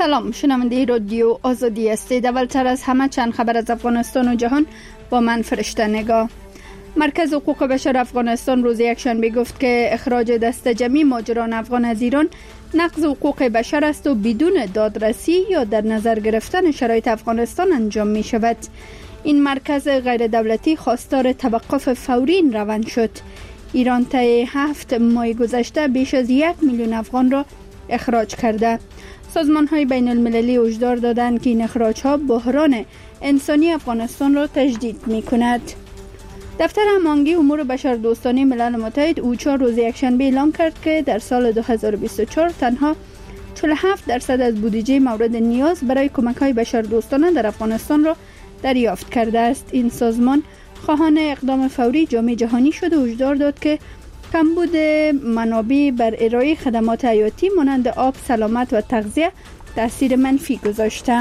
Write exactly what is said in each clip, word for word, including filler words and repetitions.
سلام، شنونده رادیو آزادی هستید. اولتر از همه چند خبر از افغانستان و جهان با من فرشته نگاه. مرکز حقوق بشر افغانستان روز یکشنبه گفت که اخراج دست جمعی مهاجران افغان از ایران نقض حقوق بشر است و بدون دادرسی یا در نظر گرفتن شرایط افغانستان انجام می شود. این مرکز غیر دولتی خواستار توقف فوری این روند شد. ایران طی هفت ماه گذشته بیش از یک میلیون افغان را اخراج کرده. سازمان‌های بین المللی هشدار دادند که این اخراج‌ها بحران انسانی افغانستان را تجدید می‌کند. دفتر هماهنگی امور بشردوستانه ملل متحد اوچا روز یکشنبه اعلام کرد که در سال دو هزار و بیست و چهار تنها چهل و هفت درصد از بودجه مورد نیاز برای کمک‌های بشردوستانه در افغانستان را دریافت کرده است. این سازمان خواهان اقدام فوری جامعه جهانی شد و هشدار داد که کمبود منابع بر ارائه خدمات حیاتی مانند آب، سلامت و تغذیه تاثیر منفی گذاشته.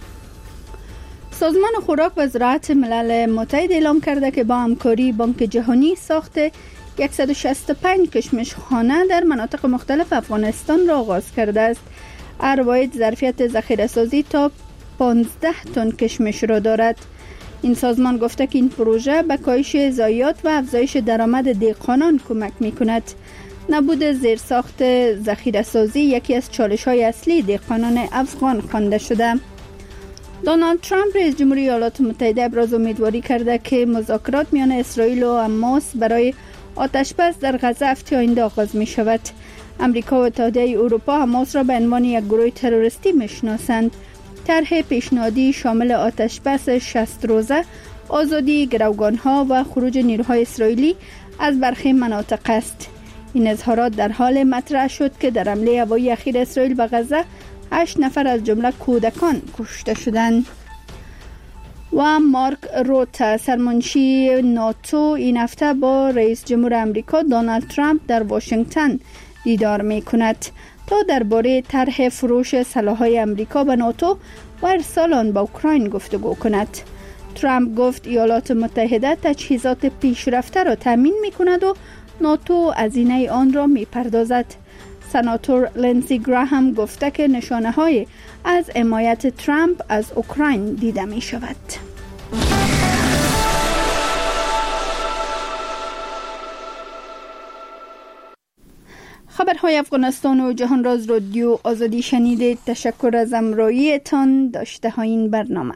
سازمان خوراک و زراعت ملل متحد اعلام کرده که با همکاری بانک جهانی ساخت صد و شصت و پنج کشمشخانه در مناطق مختلف افغانستان را آغاز کرده است. هر واحد ظرفیت ذخیره سازی تا پانزده تن کشمش را دارد. این سازمان گفته که این پروژه به کاهش ضایعات و افزایش درآمد دهقانان کمک می‌کند. نبود زیرساخت ذخیره‌سازی یکی از چالش‌های اصلی دهقانان افغان خوانده شده. دونالد ترامپ رئیس جمهوری ایالات متحده ابراز امیدواری کرده که مذاکرات میان اسرائیل و حماس برای آتش‌بس در غزه هفته آینده آغاز می‌شود. امریکا و اتحادیه اروپا حماس را به عنوان یک گروه تروریستی می‌شناسند. طرح پیشنهادی شامل آتش‌بس شصت روزه، آزادی گروگان‌ها و خروج نیروهای اسرائیلی از برخی مناطق است. این اظهارات در حال مطرح شد که در حمله هوایی اخیر اسرائیل به غزه هشت نفر از جمله کودکان کشته شدند. و مارک روت، سرمنشی ناتو، این هفته با رئیس جمهور آمریکا دونالد ترامپ در واشنگتن دیدار می‌کند تا درباره طرح فروش سلاح‌های آمریکا به ناتو و ارسال آن به اوکراین گفتگو کند. ترامپ گفت ایالات متحده تجهیزات پیشرفته را تامین می‌کند و ناتو هزینه آن را می‌پردازد. سناتور لینزی گراهام گفته که نشانه‌های از حمایت ترامپ از اوکراین دیده می‌شود. خبرهای افغانستان و جهان را از رادیو آزادی شنیدید. تشکر از همراهیتان. داشته های این برنامه.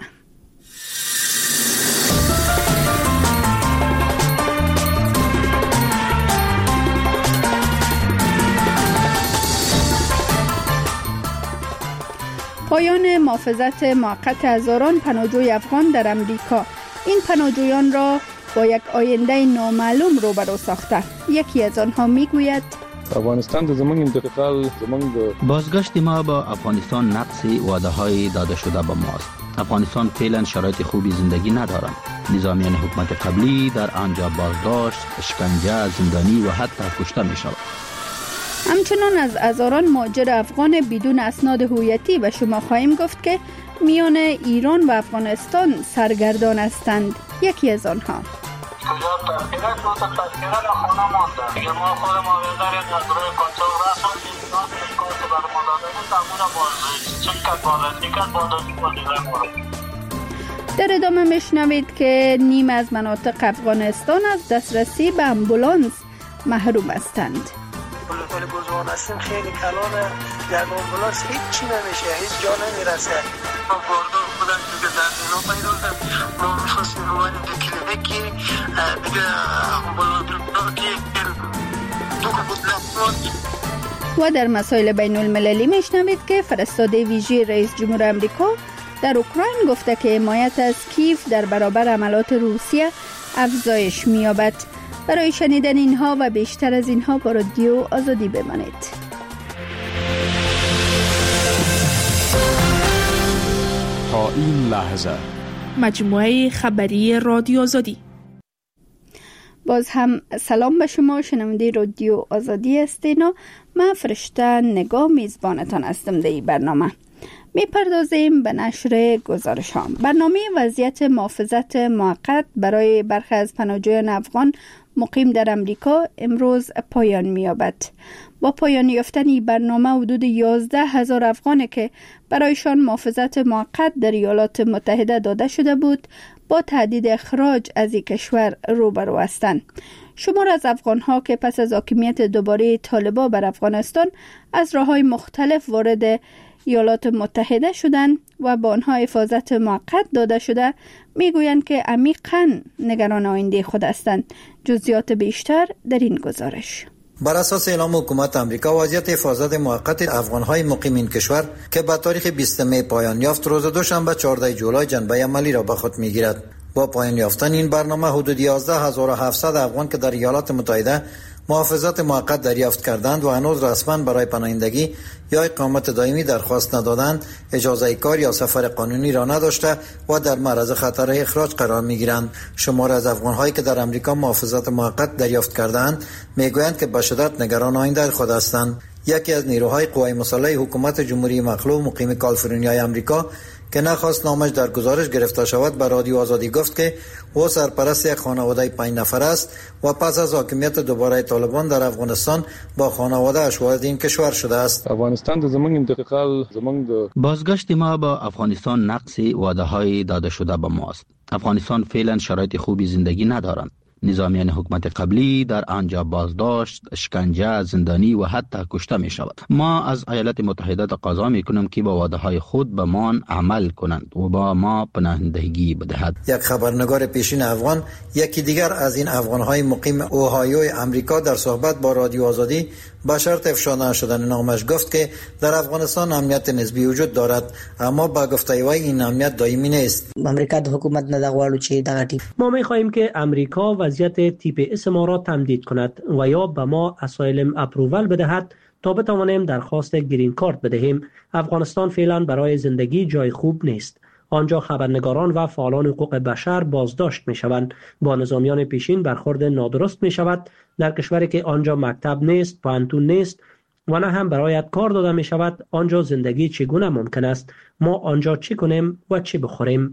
پایان محافظت موقت هزاران پناهجوی افغان در امریکا. این پناهجویان را با یک آینده نامعلوم روبرو ساخته. یکی از آنها میگوید افغانستان د زمونږ انتقال زمونږ بازگشت ما با افغانستان نقص وعده های داده شده به ماست. افغانستان فعلا شرایط خوبی زندگی ندارند. نظامیان حکومت قبلی در آنجا بازداشت، شکنجه، زندانی و حتی کشته می شود. همچنان از هزاران مهاجر افغان بدون اسناد هویتی به شما خواهیم گفت که میان ایران و افغانستان سرگردان هستند. یکی از آنها در ادامه میشنوید که نیم از مناطق افغانستان از دسترسی به امبولانس محروم هستند. ولی بزرگان هستیم خیلی کلانه، در امبولانس هیچ چی نمیشه، هیچ جا نمیرسه. ما باردار خودم دیگه در اینا پیدا دارم، ما میخواستیم روانی دکیله بکی دیگه امبولانس که دو بود. و در مسائل بین المللی میشنوید که فرستاده ویژه رئیس جمهور آمریکا در اوکراین گفته که حمایت از کیف در برابر حملات روسیه افزایش می‌یابد. برای شنیدن اینها و بیشتر از اینها با رادیو آزادی بمانید. تا این لحظه مجموعه خبری رادیو آزادی. باز هم سلام به شما شنونده رادیو آزادی هستین و من فرشته نگاه میزبانتان هستم در این برنامه. میپردازیم به نشر گزارش ها. برنامه وضعیت محافظت موقت برای برخی از پناهجویان افغان مقیم در امریکا امروز پایان می‌یابد. با پایان یافتن این برنامه حدود یازده هزار افغان که برایشان محافظت موقت در ایالات متحده داده شده بود با تهدید اخراج از این کشور روبرو هستند. شمار از افغان‌ها که پس از حاکمیت دوباره طالبان بر افغانستان از راه‌های مختلف وارد ایالات متحده شدند و با آنها حفاظت موقت داده شده میگویند که عمیقاً نگران آینده خود هستند. جزئیات بیشتر در این گزارش. بر اساس اعلام حکومت آمریکا، وضعیت حفاظت موقت افغان‌های مقیم این کشور که به تاریخ بیست می پایان یافت، روز دوشنبه چهاردهم جولای جنبه عملی را به خود می‌گیرد. با پایان یافتن این برنامه حدود یازده هزار و هفتصد افغان که در ایالات متحده محافظت موقت دریافت کردند و هنوز رسما برای پناهندگی یا اقامت دائمی درخواست ندادند، اجازه کار یا سفر قانونی را نداشته و در معرض خطر اخراج قرار می‌گیرند. شمار از افغان‌هایی که در امریکا محافظت موقت دریافت کردند میگویند که به شدت نگران آینده خود هستند. یکی از نیروهای قوای مسلح حکومت جمهوری مخلوع مقیم کالیفرنیای امریکا که نخواست نامش در گزارش گرفته شود به رادیو آزادی گفت که او سرپرست یک خانواده پنج نفر است و پس از حاکمیت دوباره طالبان در افغانستان با خانواده اش وارد این کشور شده است. افغانستان د زمونږ انتقال زمونږ بازگشت ما با افغانستان نقص وعده‌های داده شده به ماست. افغانستان فعلا شرایط خوبی زندگی ندارند. نظامیان حکومت قبلی در آنجا بازداشت، شکنجه، زندانی و حتی کشته می شود. ما از ایالات متحده تقاضا می کنیم که با وعده های خود به ما عمل کنند و با ما پناهندگی بدهد. یک خبرنگار پیشین افغان، یکی دیگر از این افغان های مقیم اوهایوی امریکا، در صحبت با رادیو آزادی با شرط افشا نشدن نامش گفت که در افغانستان امنیت نسبی وجود دارد، اما با گفته وی این امنیت دائمی نیست. امریکا د حکومت نه دغواړو چې دغه ټیپ ما می‌خواهیم که امریکا وضعیت تیپ اس ما را تمدید کند و یا به ما اسایلم اپروول بدهد تا بتوانیم درخواست گرین کارت بدهیم. افغانستان فعلا برای زندگی جای خوب نیست. آنجا خبرنگاران و فعالان حقوق بشر بازداشت می شوند. با نظامیان پیشین برخورد نادرست می شود. در کشوری که آنجا مکتب نیست، پانتون نیست و نه هم برایت کار داده می شود، آنجا زندگی چگونه ممکن است؟ ما آنجا چی کنیم و چی بخوریم؟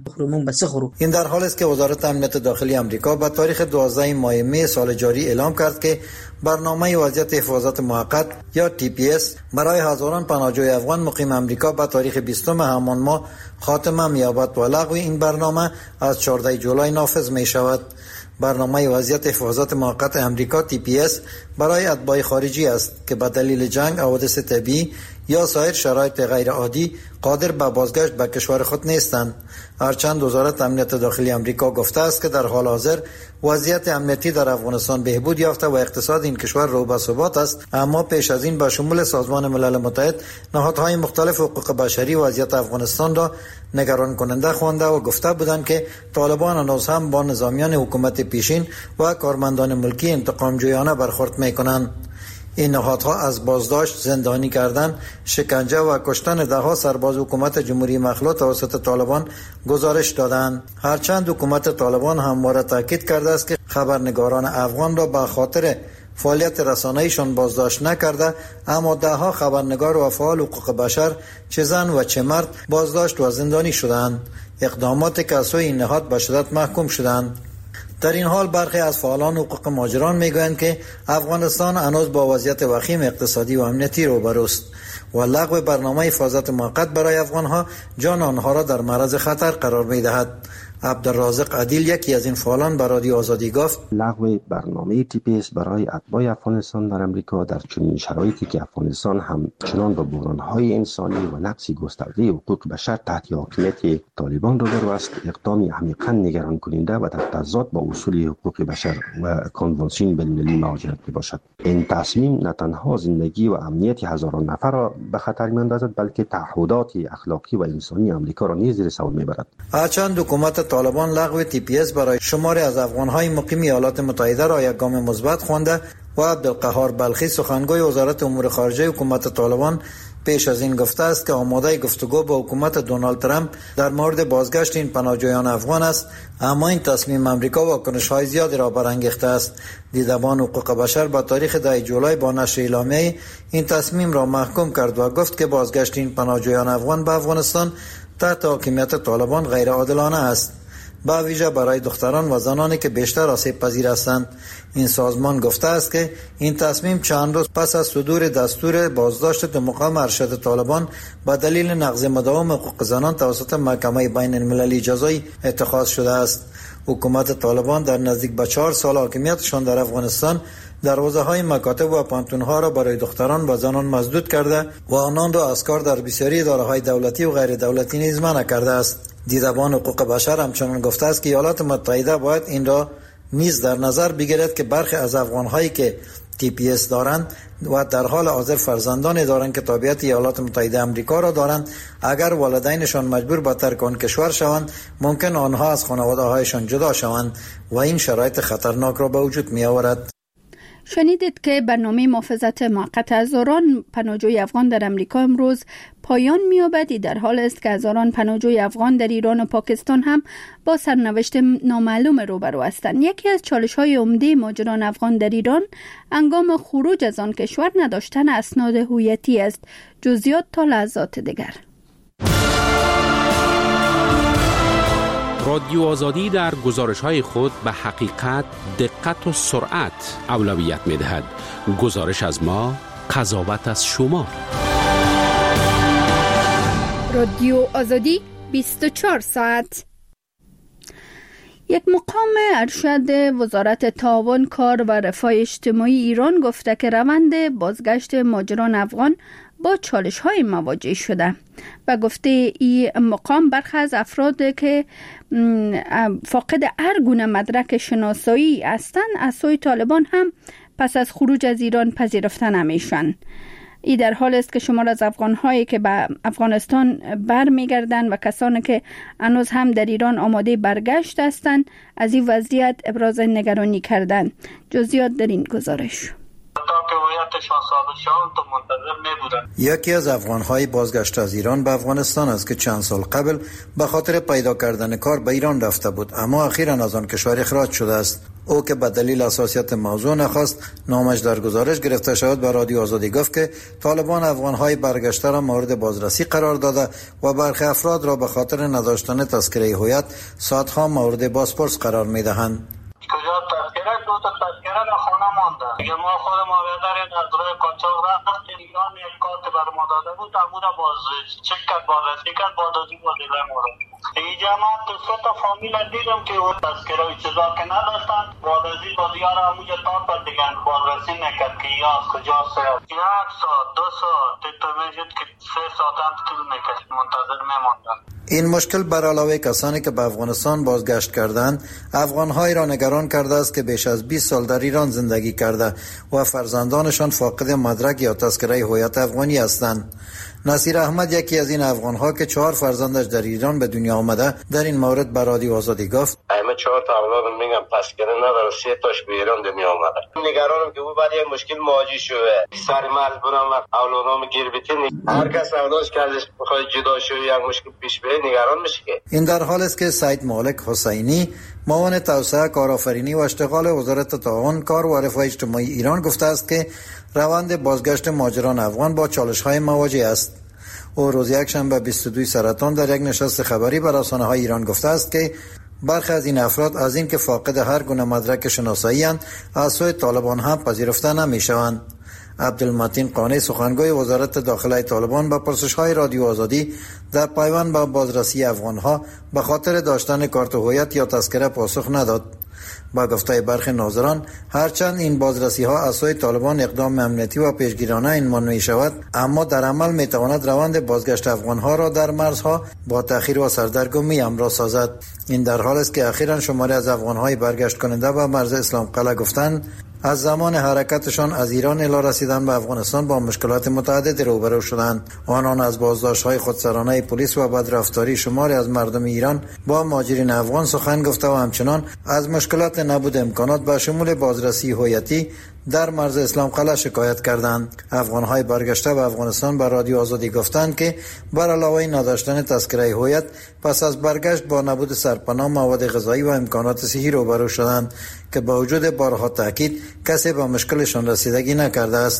این در حالی است که وزارت امنیت داخلی آمریکا با تاریخ دوازده ماه می سال جاری اعلام کرد که برنامه وضعیت حفاظت موقت یا تی پی اس برای هزاران پناهجوی افغان مقیم آمریکا با تاریخ بیستم همان ماه خاتمه می‌یابد و لغو این برنامه از چهاردهم جولای نافذ می شود. برنامه وضعیت حفاظت موقت امریکا تی پی اس برای اتباع خارجی است که به دلیل جنگ، حوادث طبیعی یا سایر شرایط غیر عادی قادر به بازگشت به کشور خود نیستند. هرچند وزارت امنیت داخلی امریکا گفته است که در حال حاضر وضعیت امنیتی در افغانستان بهبود یافته و اقتصاد این کشور رو به ثبات است، اما پیش از این به شمول سازمان ملل متحد نهادهای مختلف حقوق بشری وضعیت افغانستان را نگران کننده خوانده و گفته بودند که طالبان هنوز هم با نظامیان حکومت پیشین و کارمندان ملکی انتقام جویانه برخورد می‌کنند. این نهادها از بازداشت، زندانی کردن، شکنجه و کشتن ده‌ها سرباز حکومت جمهوری مخلوع توسط طالبان گزارش دادند. هرچند حکومت طالبان همواره تاکید کرده است که خبرنگاران افغان را به خاطر فعالیت رسانه‌ایشان بازداشت نکرده، اما ده‌ها خبرنگار و فعال حقوق بشر چه زن و چه مرد بازداشت و زندانی شدند. اقدامات که از سوی این نهاد به شدت محکوم شدند. در این حال برخی از فعالان حقوق مهاجران میگویند که افغانستان هنوز با وضعیت وخیم اقتصادی و امنیتی روبروست و لغو برنامه حفاظت موقت برای افغانها جان آنها را در معرض خطر قرار می‌دهد. عبدالرازق عدیل، یکی از این فعالان، به رادیو آزادی گفت لغو برنامه تی پی اس برای اتباع افغانستان در امریکا در چنین شرایطی که افغانستان هم چنان با بحران‌های انسانی و نقض گسترده حقوق بشر تحت حاکمیت طالبان روبرو است، اقدامی عمیقاً نگران کننده و در تضاد با اصول حقوق بشر و کنوانسیون بین‌المللی مهاجرت میباشد. این تصمیم نه تنها زندگی و امنیت هزاران نفر را به خطر می‌اندازد، بلکه تعهدات اخلاقی و انسانی امریکا را نیز زیر سوال میبرد. هرچند حکومت طالبان لغو تی پی اس برای شماری از افغان‌های مقیم ایالات متحده را یک گام مثبت خوانده و عبدالقهار بلخی، سخنگوی وزارت امور خارجه حکومت طالبان، پیش از این گفته است که آماده گفتگو با حکومت دونالد ترامپ در مورد بازگشت این پناهجویان افغان است، اما این تصمیم امریکا واکنش‌های زیادی را برانگیخته است. دیدبان حقوق بشر با تاریخ ده جولای با نشر اعلامیه این تصمیم را محکوم کرد و گفت که بازگشت این پناهجویان افغان به افغانستان تحت حاکمیت طالبان غیر عادلانه است. با ویژه برای دختران و زنانی که بیشتر آسیب پذیر هستند. این سازمان گفته است که این تصمیم چند روز پس از صدور دستور بازداشت دو مقام ارشد طالبان به دلیل نقض مداوم حقوق زنان توسط محکمه بین المللی جزایی اتخاذ شده است. حکومت طالبان در نزدیک به چهار سال حاکمیتشان در افغانستان دروازه های مکاتب و پانتونها را برای دختران و زنان مسدود کرده و آنان را از کار در بسیاری اداره‌های دولتی و غیر دولتی نیز منع کرده است. دیدبان حقوق بشر همچنان گفته است که ایالات متحده باید این را نیز در نظر بگیرد که برخی از افغان‌هایی که تی پی اس دارند و در حال حاضر فرزندان دارند که تابعیت ایالات متحده آمریکا را دارند، اگر والدینشان مجبور به ترک آن کشور شوند ممکن آنها از خانواده‌هایشان جدا شوند و این شرایط خطرناک را به وجود می آورد. شنیدید که برنامه محافظت موقت هزاران پناهجوی افغان در امریکا امروز پایان می‌یابد. در حال است که هزاران پناهجوی افغان در ایران و پاکستان هم با سرنوشت نامعلوم روبرو هستند. یکی از چالش‌های عمده مهاجران افغان در ایران هنگام خروج از آن کشور نداشتن اسناد هویتی است. جزئیات تا لحظات دیگر. رادیو آزادی در گزارش‌های خود به حقیقت، دقت و سرعت اولویت می‌دهد. گزارش از ما، قضاوت از شما. رادیو آزادی بیست و چهار ساعت. یک مقام ارشد وزارت تعاون، کار و رفاه اجتماعی ایران گفته که روند بازگشت مهاجران افغان با چالش‌های مواجه شده. و گفته این مقام برخی از افراد که فاقد هر گونه مدرک شناسایی هستند از سوی طالبان هم پس از خروج از ایران پذیرفته نمیشن. این در حال است که شمار از افغان‌هایی که به افغانستان برمیگردند و کسانی که هنوز هم در ایران آماده برگشت هستند از این وضعیت ابراز نگرانی کردند. جزئیات در این گزارش. یکی از افغان‌های بازگشت از ایران به افغانستان است که چند سال قبل به خاطر پیدا کردن کار به ایران رفته بود اما اخیراً از آن کشور اخراج شده است. او که به دلیل حساسیت موضوع نخواست نامش در گزارش گرفته شود به رادیو آزادی گفت که طالبان افغان‌های برگشته را مورد بازرسی قرار داده و برخی افراد را به خاطر نداشتن تذکره هویت ساعتها مورد بازپرس قرار می‌دهند. کجا تذکره دو تا تذکره در خانه مانده. دیگه ما خود ما بیادر از روی قاچاق رفت ایران یک کارت بر ما داده بود امودا باز چک کرد بازرسی کرد بازرسی بازیله مورد این جماعت سه تا فامیل دیدم که اون تذکره و چیزا که نداشتن بازرسی بازیار همونجا تا پر دیگن بازرسی نکرد که یا از کجا ساعت یک ساعت دو ساعت تو میشد که سه ساعت هم طول میکشت منتظر میماندن. این مشکل بر علاوه کسانی که به افغانستان بازگشت کردند افغان‌های را نگران کرده است که بیش از بیست سال در ایران زندگی کرده و فرزندانشان فاقد مدرک یا تذکره هویت افغانی هستند. نصیر احمد یکی از این افغان‌ها که چهار فرزندش در ایران به دنیا آمده در این مورد به رادیو آزادی گفت همه چهار تا اولادم میگم تذکره نداره سه تاش به ایران دنیا آمده. نگرانم که او بعد یک مشکل مواجه شده سر مجبورم اولادام گیر بتین هر کس اولادش کردش بخواد جدا شه یک مشکل پیش بیاد نگران میشه. این در حال است که سید مالک حسینی معاون توسعه کارآفرینی و اشتغال وزارت تعاون، کار و رفاه اجتماعی ایران گفته است که روند بازگشت مهاجران افغان با چالش‌های مواجه است. او روز یکشنبه بیست و دو سرطان در یک نشست خبری بر رسانه‌های ایران گفته است که برخی از این افراد از این که فاقد هر گونه مدرک شناسایی اند از سوی طالبان هم پذیرفته نمی‌شوند. عبدالمتین قانی سخنگوی وزارت داخله طالبان با پرسش‌های رادیو آزادی در پیوند به بازرسی افغان‌ها به خاطر داشتن کارت هویت یا تذکره پاسخ نداد. با گفته برخی ناظران هرچند این بازرسی ها از سوی طالبان اقدام امنیتی و پیشگیرانه عنوان می شود اما در عمل می تواند روند بازگشت افغان ها را در مرزها با تأخیر و سردرگمی همراه سازد. این در حال است که اخیراً شماری از افغان های برگشت کننده به مرز اسلام قلعه گفتند از زمان حرکتشان از ایران الی رسیدن به افغانستان با مشکلات متعددی روبرو شدند. آنان از بازداشت‌های خودسرانه پلیس و بدرفتاری شماری از مردم ایران با مهاجرین افغان سخن گفته و همچنان از مشکلات نبود امکانات به شمول بازرسی هویتی در مرز اسلام قلعه شکایت کردند. افغان‌های برگشته به افغانستان به رادیو آزادی گفتند که بر علاوه نداشتن تذکره هویت پس از برگشت با نبود سرپناه، مواد غذایی و امکانات صحی روبرو شدند که با وجود بارها تاکید کسی به مشکلشان رسیدگی نکرده است.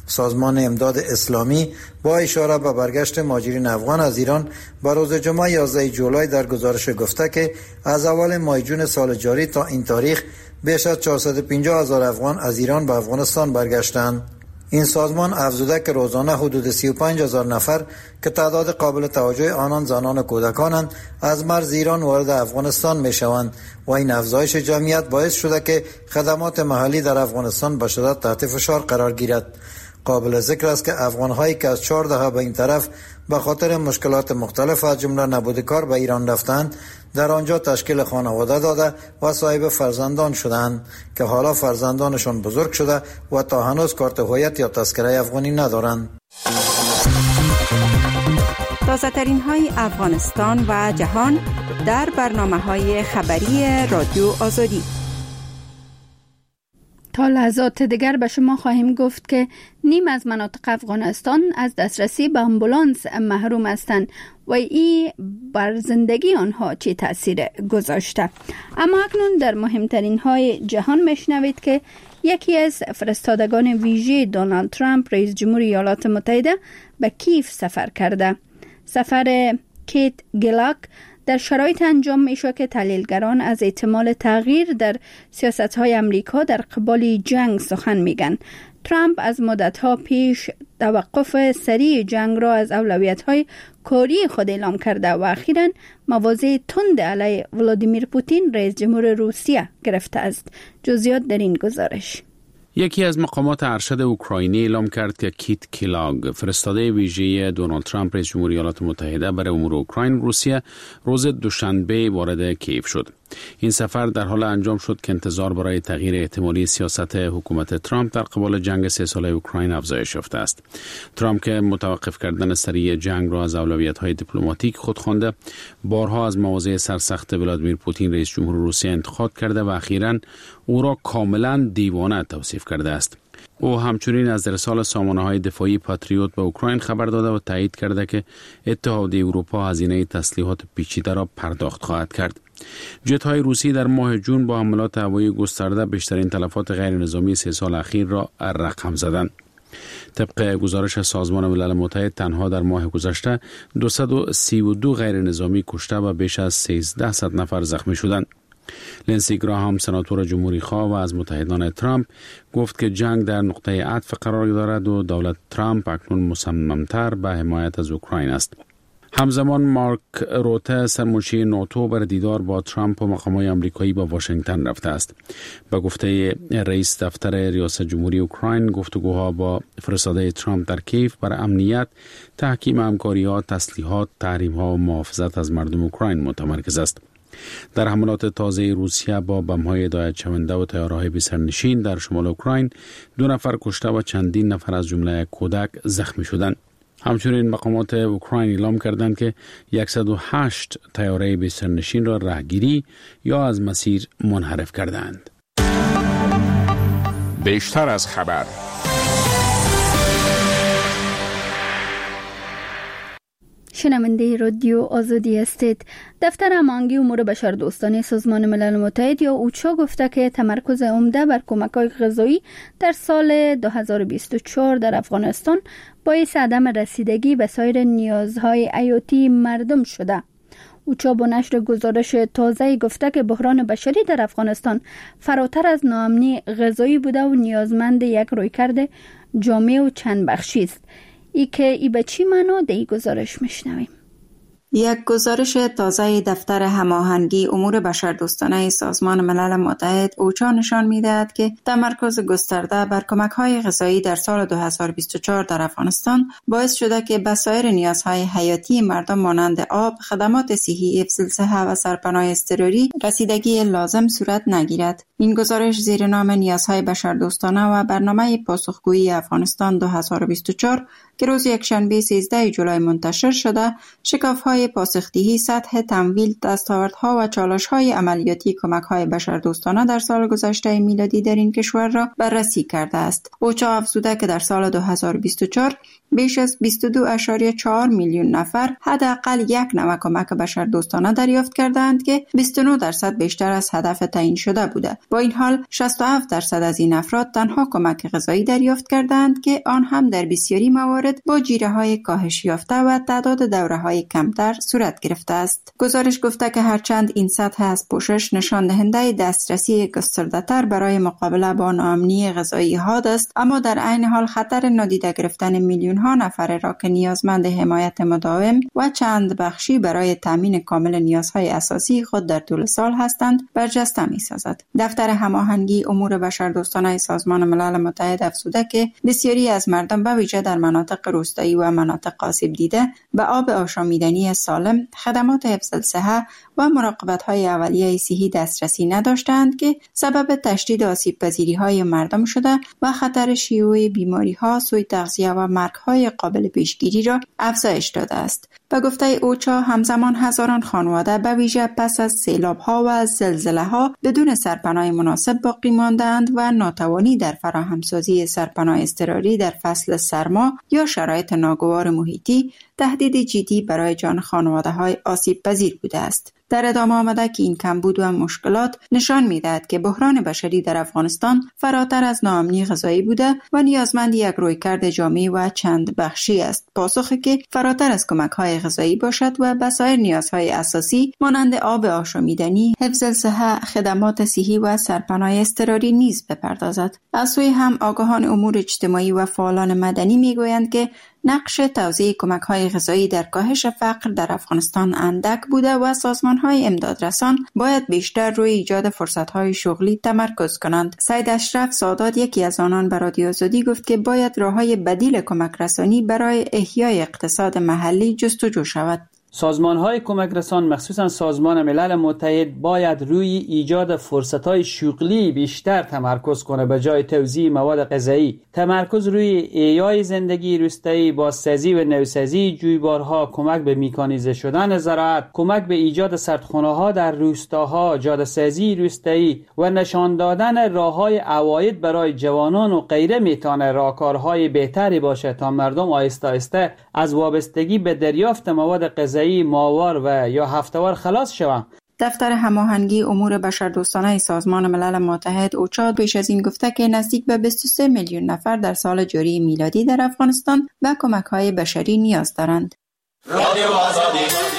سازمان امداد اسلامی با اشاره به برگشت مهاجرین افغان از ایران به روز جمعه یازده جولای در گزارش گفته که از اول ماه جون سال جاری تا این تاریخ بیش از چهارصد و پنجاه هزار افغان از ایران به افغانستان برگشتند. این سازمان افزوده که روزانه حدود سی و پنج هزار نفر که تعداد قابل توجه آنان زنان و کودکانند از مرز ایران وارد افغانستان می شوند و این افزایش جمعیت باعث شده که خدمات محلی در افغانستان به شدت تحت فشار قرار گیرد. قابل ذکر است که افغان‌هایی که از چهار دهه به این طرف به خاطر مشکلات مختلف از جمله نبود کار به ایران رفتند، در آنجا تشکیل خانواده داده و صاحب فرزندان شدند که حالا فرزندانشان بزرگ شده و تا هنوز کارت هویت یا تذکره افغانی ندارند. تازه ترین های افغانستان و جهان در برنامه های خبری رادیو آزادی. تا لحظات دیگر به شما خواهیم گفت که نیم از مناطق افغانستان از دسترسی به آمبولانس محروم هستند و این بر زندگی آنها چه تاثیر گذاشته. اما اکنون در مهمترین های جهان میشنوید که یکی از فرستادگان ویژه دونالد ترامپ رئیس جمهوری ایالات متحده به کیف سفر کرده. سفر کیت گلاک در شرایط انجام می شود که تحلیلگران از احتمال تغییر در سیاست‌های امریکا در قبال جنگ سخن میگن. ترامپ از مدت‌ها پیش توقف سریع جنگ را از اولویت‌های کاری خود اعلام کرده و اخیراً مواضع تند علیه ولادیمیر پوتین رئیس جمهور روسیه گرفته است. جزئیات در این گزارش. یکی از مقامات ارشد اوکراینی اعلام کرد که کیت کلاگ فرستاده ویژه دونالد ترامپ رئیس جمهوری ایالات متحده برای امور اوکراین روسیه روز دوشنبه وارد کیف شد. این سفر در حال انجام شد که انتظار برای تغییر احتمالی سیاست حکومت ترامپ در قبال جنگ سه ساله اوکراین افزایش یافته است. ترامپ که متوقف کردن سریع جنگ را از اولویت‌های دیپلماتیک خود خوانده، بارها از مواضع سرسخت ولادیمیر پوتین رئیس جمهور روسیه انتقاد کرده و اخیراً او را کاملاً دیوانه توصیف کرده است. او همچنین از ارسال سامانه‌های دفاعی پاتریوت به اوکراین خبر داده و تایید کرده که اتحادیه اروپا هزینه تسلیحات پیچیده را پرداخت خواهد کرد. جت‌های روسی در ماه جون با حملات هوایی گسترده بیشترین تلفات غیرنظامی سه سال اخیر را رقم زدند. طبق گزارش سازمان ملل متحد تنها در ماه گذشته دویست و سی و دو غیرنظامی کشته و بیش از سیزده نفر زخمی شدند. لنسی گراهام سناتور جمهوری خواه و از متحدان ترامپ گفت که جنگ در نقطه عطف قرار دارد و دولت ترامپ اکنون مصممتر به حمایت از اوکراین است. همزمان مارک روته سرمنشی ناتو بر دیدار با ترامپ و مقامات آمریکایی به واشنگتن رفته است. به گفته رئیس دفتر ریاست جمهوری اوکراین، گفتگوها با فرستاده ترامپ در کیف بر امنیت، تحکیم همکاری‌ها، تسلیحات، تحریم‌ها و محافظت از مردم اوکراین متمرکز است. در حملات تازه روسیه با بم‌های هدایت شونده و طیاره‌های بی‌سرنشین در شمال اوکراین دو نفر کشته و چندین نفر از جمله کودک زخمی شدند. همچنین مقامات اوکراین اعلام کردند که صد و هشت طیاره بی‌سرنشین را راهگیری یا از مسیر منحرف کردند. بیشتر از خبر. شنونده رادیو آزادی هستید. دفتر هماهنگی امور بشردوستانه سازمان ملل متحد یا اوچا گفته که تمرکز عمده بر کمک‌های غذایی در سال دو هزار و بیست و چهار در افغانستان باعث عدم رسیدگی به سایر نیازهای حیاتی مردم شده. اوچا با نشر گزارش تازه گفته که بحران بشری در افغانستان فراتر از ناامنی غذایی بوده و نیازمند یک رویکرد جامع و چند بخشی است. ای که ای به چی معنا در این گزارش میشنویم؟ یک گزارش تازه دفتر هماهنگی امور بشردوستانه سازمان ملل متحد اوچا نشان می‌دهد که تمرکز گسترده بر کمک‌های غذایی در سال دو هزار و بیست و چهار در افغانستان باعث شده که به سایر نیازهای حیاتی مردم مانند آب، خدمات صحی، حفظ الصحه و سرپناه اضطراری رسیدگی لازم صورت نگیرد. این گزارش زیر نام نیازهای بشردوستانه و برنامه پاسخگویی افغانستان دو هزار و بیست و چهار که روز یکشنبه سیزده جولای منتشر شده، شکاف‌های پاسخدهی سطح تمویل، دستاوردها و چالش‌های عملیاتی کمک‌های بشردوستانه در سال گذشته میلادی در این کشور را بررسی کرده است. اوچا افزوده که در سال دو هزار و بیست و چهار بیش از بیست و دو ممیز چهار میلیون نفر حداقل یک نوع کمک بشردوستانه دریافت کردند که بیست و نه درصد بیشتر از هدف تعیین شده بوده. با این حال شصت و هفت درصد از این افراد تنها کمک غذایی دریافت کردند که آن هم در بسیاری موارد با جیره‌های کاهش یافته و تعداد دوره‌های کمتر صورت گرفته است. گزارش گفته که هرچند این سطح از پوشش نشان دهنده دسترسی گسترده‌تر برای مقابله با ناامنی غذایی ها است، اما در عین حال خطر نادیده گرفتن میلیون ها نفر را که نیازمند حمایت مداوم و چند بخشی برای تامین کامل نیازهای اساسی خود در طول سال هستند برجسته می‌سازد. دفتر هماهنگی امور بشردوستانه سازمان ملل متحد افزوده که بسیاری از مردم به ویژه در مناطق روستایی و مناطق آسیب دیده به آب آشامیدنی سالم، خدمات حفظ الصحه و مراقبت‌های اولیه صحی دسترسی نداشتند که سبب تشدید آسیب‌پذیری‌های مردم شده و خطر شیوع بیماری‌ها، سوء تغذیه و مرگ‌های قابل پیشگیری را افزایش داده است. به گفته اوچا همزمان هزاران خانواده به ویژه پس از سیلاب‌ها و زلزله‌ها بدون سرپناه مناسب باقی ماندند و ناتوانی در فراهمسازی سرپناه اضطراری در فصل سرما یا شرایط ناگوار محیطی تهدید جدی برای جان خانواده‌های آسیب پذیر بوده است. در ادامه آمده که این کمبود و مشکلات نشان می‌دهد که بحران بشری در افغانستان فراتر از ناامنی غذایی بوده و نیازمند یک رویکرد جامع و چند بخشی است، پاسخی که فراتر از کمک‌های غذایی باشد و به سایر نیازهای اساسی مانند آب آشامیدنی، حفظ الصحه، خدمات صحی و سرپناه اضطراری نیز بپردازد. از سوی هم آگاهان امور اجتماعی و فعالان مدنی می‌گویند که نقش توزیع کمک‌های غذایی در کاهش فقر در افغانستان اندک بوده و سازمان‌های امدادرسان باید بیشتر روی ایجاد فرصت‌های شغلی تمرکز کنند. سید اشرف سادات یکی از آنان به رادیو آزادی گفت که باید راه‌های بدیل کمک رسانی برای احیای اقتصاد محلی جستجو شود. سازمان‌های کمک رسان مخصوصاً سازمان ملل متحد باید روی ایجاد فرصت‌های شغلی بیشتر تمرکز کنه به جای توزیع مواد غذایی. تمرکز روی احیای زندگی روستایی، بازسازی و نوسازی جویبارها، کمک به میکانیزه شدن زراعت، کمک به ایجاد سردخانه‌ها در روستاها، جاده‌سازی روستایی و نشان دادن راه‌های عواید برای جوانان و غیره میتونه راهکارهای بهتری باشه تا مردم آهسته آهسته از وابستگی به دریافت مواد غذایی ماهوار و یا هفته‌وار خلاص شوند. دفتر هماهنگی امور بشردوستانه سازمان ملل متحد اوچا پیش از این گفته که نزدیک به بیست و سه میلیون نفر در سال جاری میلادی در افغانستان به کمک‌های بشری نیاز دارند. رادیو آزادی.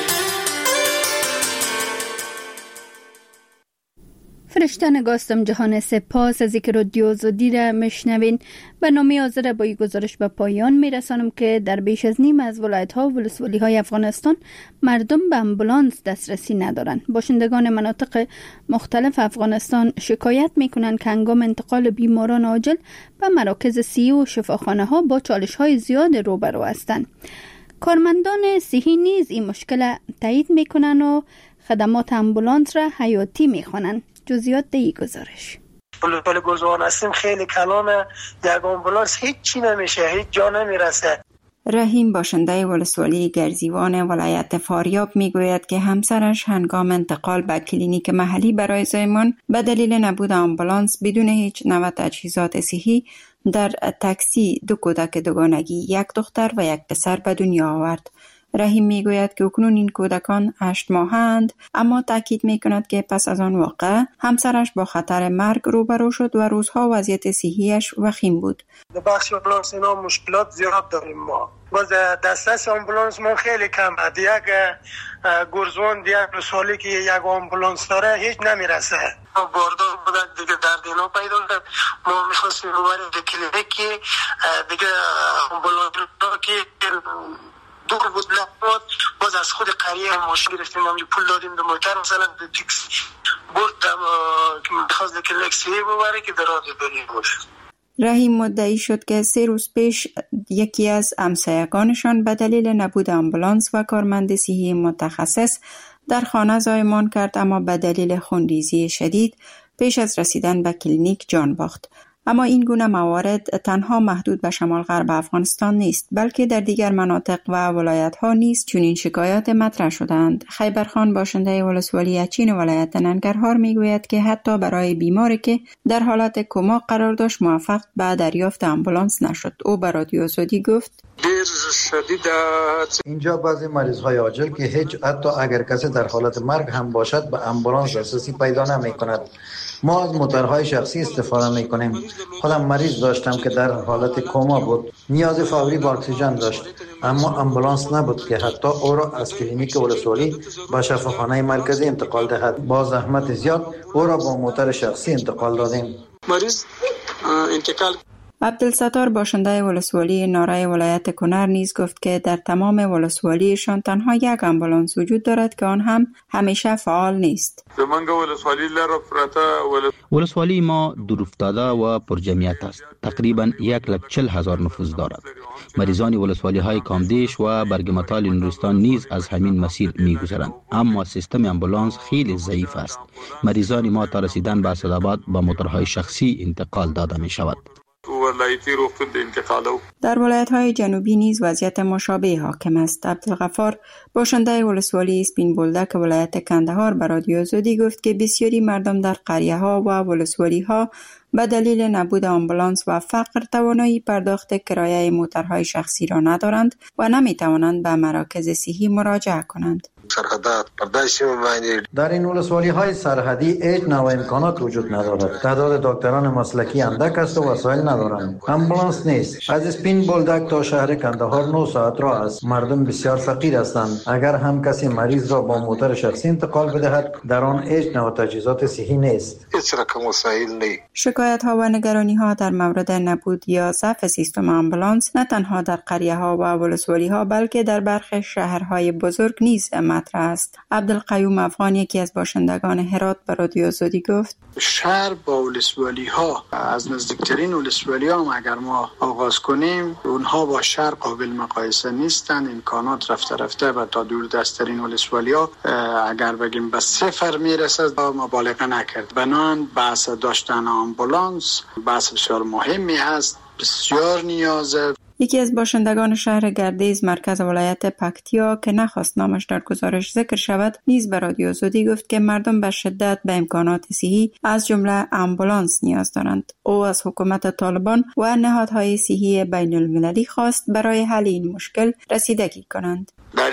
فرشته نگاستم جهان، سپاس از اینکه رادیو آزادی را میشنوین. برنامه حاضر با این گزارش به پایان میرسانم که در بیش از نیم از ولایت‌ها و ولسوالی‌های افغانستان مردم به امبولانس دسترسی ندارند. باشندگان مناطق مختلف افغانستان شکایت میکنند که هنگام انتقال بیماران عاجل به مراکز صحی و شفاخانه‌ها با چالش‌های زیاد روبرو هستند. کارمندان صحی نیز این مشکل تایید میکنند و خدمات امبولانس را حیاتی میخوانند. جزئیات دی گزارش. پل گلزار هستیم خیلی کلانه، یک آمبولانس هیچ چی نمیشه، هیچ جا نمیرسه. رحیم باشنده ولسوالی گرزیوان ولایت فاریاب میگوید که همسرش هنگام انتقال به کلینیک محلی برای زایمان به دلیل نبود آمبولانس بدون هیچ نوع تجهیزات صحی در تاکسی دو کودک دوگانگی، یک دختر و یک پسر به دنیا آورد. رحیم میگوید که اکنون این کودکان هشت ماهند، اما تاکید میکند که پس از آن واقع همسرش با خطر مرگ روبرو شد و روزها وضعیت صحیش وخیم بود. در بخش آمبولانس اینا مشکلات زیاد داریم ما. باز دسترس آمبولانس ما خیلی کم است. یک گرزوان یک سالی که یک آمبولانس داره هیچ نمیرسه. باردار بودن دیگه درد اینا پیدا کرد. ما میخواستیم ببریم به کلینیک دیگه آمبولانس که دور بود لحظات باز از خود قریه ماشین گرفتیم، ما پول دادیم به موتر مثلا به تاکسی بردم که میخواست که لکسی ببره که در راه بریم باشه. رحیم مدعی شد که سه روز پیش یکی از همسایگانشان به دلیل نبود آمبولانس و کارمند صحی متخصص در خانه زایمان کرد، اما به دلیل خونریزی شدید پیش از رسیدن به کلینیک جان باخت. اما این گونه موارد تنها محدود به شمال غرب افغانستان نیست، بلکه در دیگر مناطق و ولایت‌ها نیز چنین شکایات مطرح شدند. خیبرخان باشنده ولسوالی اچین ولایت ننگرهار میگوید که حتی برای بیماری که در حالت کما قرار داشت موفق به دریافت آمبولانس نشد. او به رادیو آزادی گفت: اینجا بعضی مریض های عاجل که هیچ حتی اگر کسی در حالت مرگ هم باشد به آمبولانس دسترسی پیدا نمی کند. ما از موتورهای شخصی استفاده می کنیم. خودم مریض داشتم که در حالت کما بود، نیاز فوری به اکسیژن داشت، اما آمبولانس نبود که حتی او را از کلینیک ولسوالی به شفاخانه مرکزی انتقال دهد. با زحمت زیاد او را با موتور شخصی انتقال دادیم. مریض انتقال عبدالستار باشنده ولسوالی نارای ولایت کنر نیز گفت که در تمام ولسوالیشان تنها یک آمبولانس وجود دارد که آن هم همیشه فعال نیست. ولسوالی ما دورافتاده و پرجمعیت است. تقریبا یک لک چل هزار نفوذ دارد. مریضان ولسوالی های کامدیش و برگمتال نورستان نیز از همین مسیر می گذرند، اما سیستم آمبولانس خیلی ضعیف است. مریضان ما تا رسیدن به اسدآباد با موتورهای شخصی انتقال داده می شود. در ولایت‌های جنوبی نیز وضعیت مشابه حاکم است. عبدالغفار باشنده ولسوالی اسپین بولدک ولایت کندهار به رادیو آزادی گفت که بسیاری مردم در قریه‌ها و ولسوالی‌ها به دلیل نبود آمبولانس و فقر توانایی پرداخت کرایه موتورهای شخصی را ندارند و نمی‌توانند به مراکز صحی مراجعه کنند. در این ولسوالی های سرحدی هیچ نوع امکانات وجود ندارد. تعداد دکتران مسلکی اندک است و وسایل ندارند. آمبولانس نیست. از اسپین بولدک تا شهر کندهار نه ساعت راه است. مردم بسیار فقیر هستند. اگر هم کسی مریض را با موتور شخصی انتقال بدهد، در آن هیچ نوع تجهیزات صحی نیست. هیچ رقم وسایل نیست. شکایت ها و نگرانی ها در مورد نبود یا ضعف سیستم آمبولانس نه تنها در قریه ها و ولسوالی ها بلکه در برخی شهرهای بزرگ نیز مطرح است. عبدالقیوم افغان یکی از باشندگان هرات به رادیو آزادی گفت: شهر با ولسوالی ها از نزدیکترین ولسوالی ها اگر ما آغاز کنیم، اونها با شهر قابل مقایسه نیستند. امکانات رفته رفته و تا دور دستترین ولسوالی ها اگر بگیم به صفر میرسه، مبالغه نکرد. بنان بحث داشتن آمبولانس بحث بسیار مهمی است، بسیار نیازه. یکی از باشندگان شهر گردیز مرکز ولایت پکتیا که نخواست نامش در گزارش ذکر شود نیز به رادیو آزادی گفت که مردم به شدت به امکانات صحی از جمله آمبولانس نیاز دارند. او از حکومت طالبان و نهادهای صحی بین المللی خواست برای حل این مشکل رسیدگی کنند.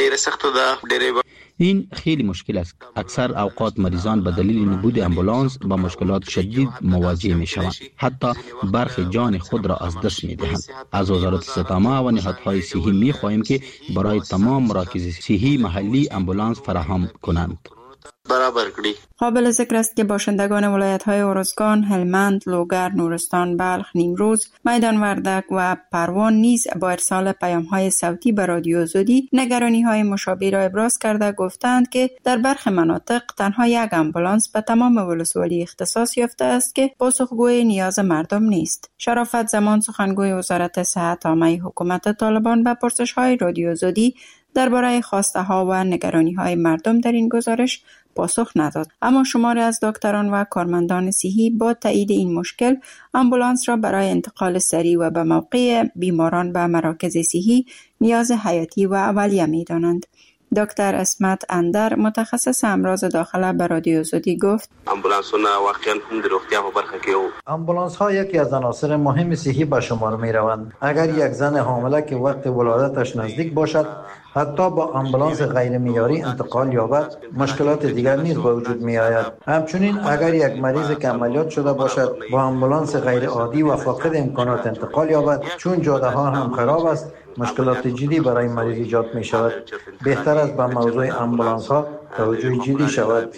این خیلی مشکل است. اکثر اوقات مریضان به دلیل نبود آمبولانس با مشکلات شدید مواجه می شوند. حتی برخی جان خود را از دست می دهند. از وزارت سطامه و نهادهای صحی می خواهیم که برای تمام مراکز صحی محلی آمبولانس فراهم کنند. برابر کړي. قابل ذکر است که باشندگان ولایت‌های ارزگان، هلمند، لوگر، نورستان، بلخ، نیمروز، میدان وردک و پروان نیز با ارسال پیام‌های صوتی به رادیو آزادی نگرانی‌های مشابه را ابراز کرده گفتند که در برخی مناطق تنها یک آمبولانس به تمام ولسوالی اختصاص یافته است که پاسخگوی نیاز مردم نیست. شرافت زمان سخنگوی وزارت صحت عامه حکومت طالبان به پرسش‌های رادیو آزادی درباره خواسته‌ها و نگرانی‌های مردم در این گزارش پاسخ نداد. اما شماری از دکتران و کارمندان صحی با تایید این مشکل آمبولانس را برای انتقال سریع و به موقع بیماران به مراکز صحی نیاز حیاتی و اولیه می‌دانند. دکتر اسمت اندر متخصص امراض داخله به رادیو آزادی گفت: امبولانسونه واقعا هم در روغتیا په برخه کې یو امبولانس ها یکی از عناصر مهم صحی به شمار می روند. اگر یک زن حامله که وقت ولادتش نزدیک باشد حتی با آمبولانس غیر معیاری انتقال یابد، مشکلات دیگر نیز به وجود می آید. همچنین اگر یک مریض که عملیات شده باشد با آمبولانس غیر عادی و فاقد امکانات انتقال یابد، چون جاده ها هم خراب است، مشکلات جدی برای مریض ایجاد می شود. بهتر است به موضوع آمبولانس ها توجه جدی شود.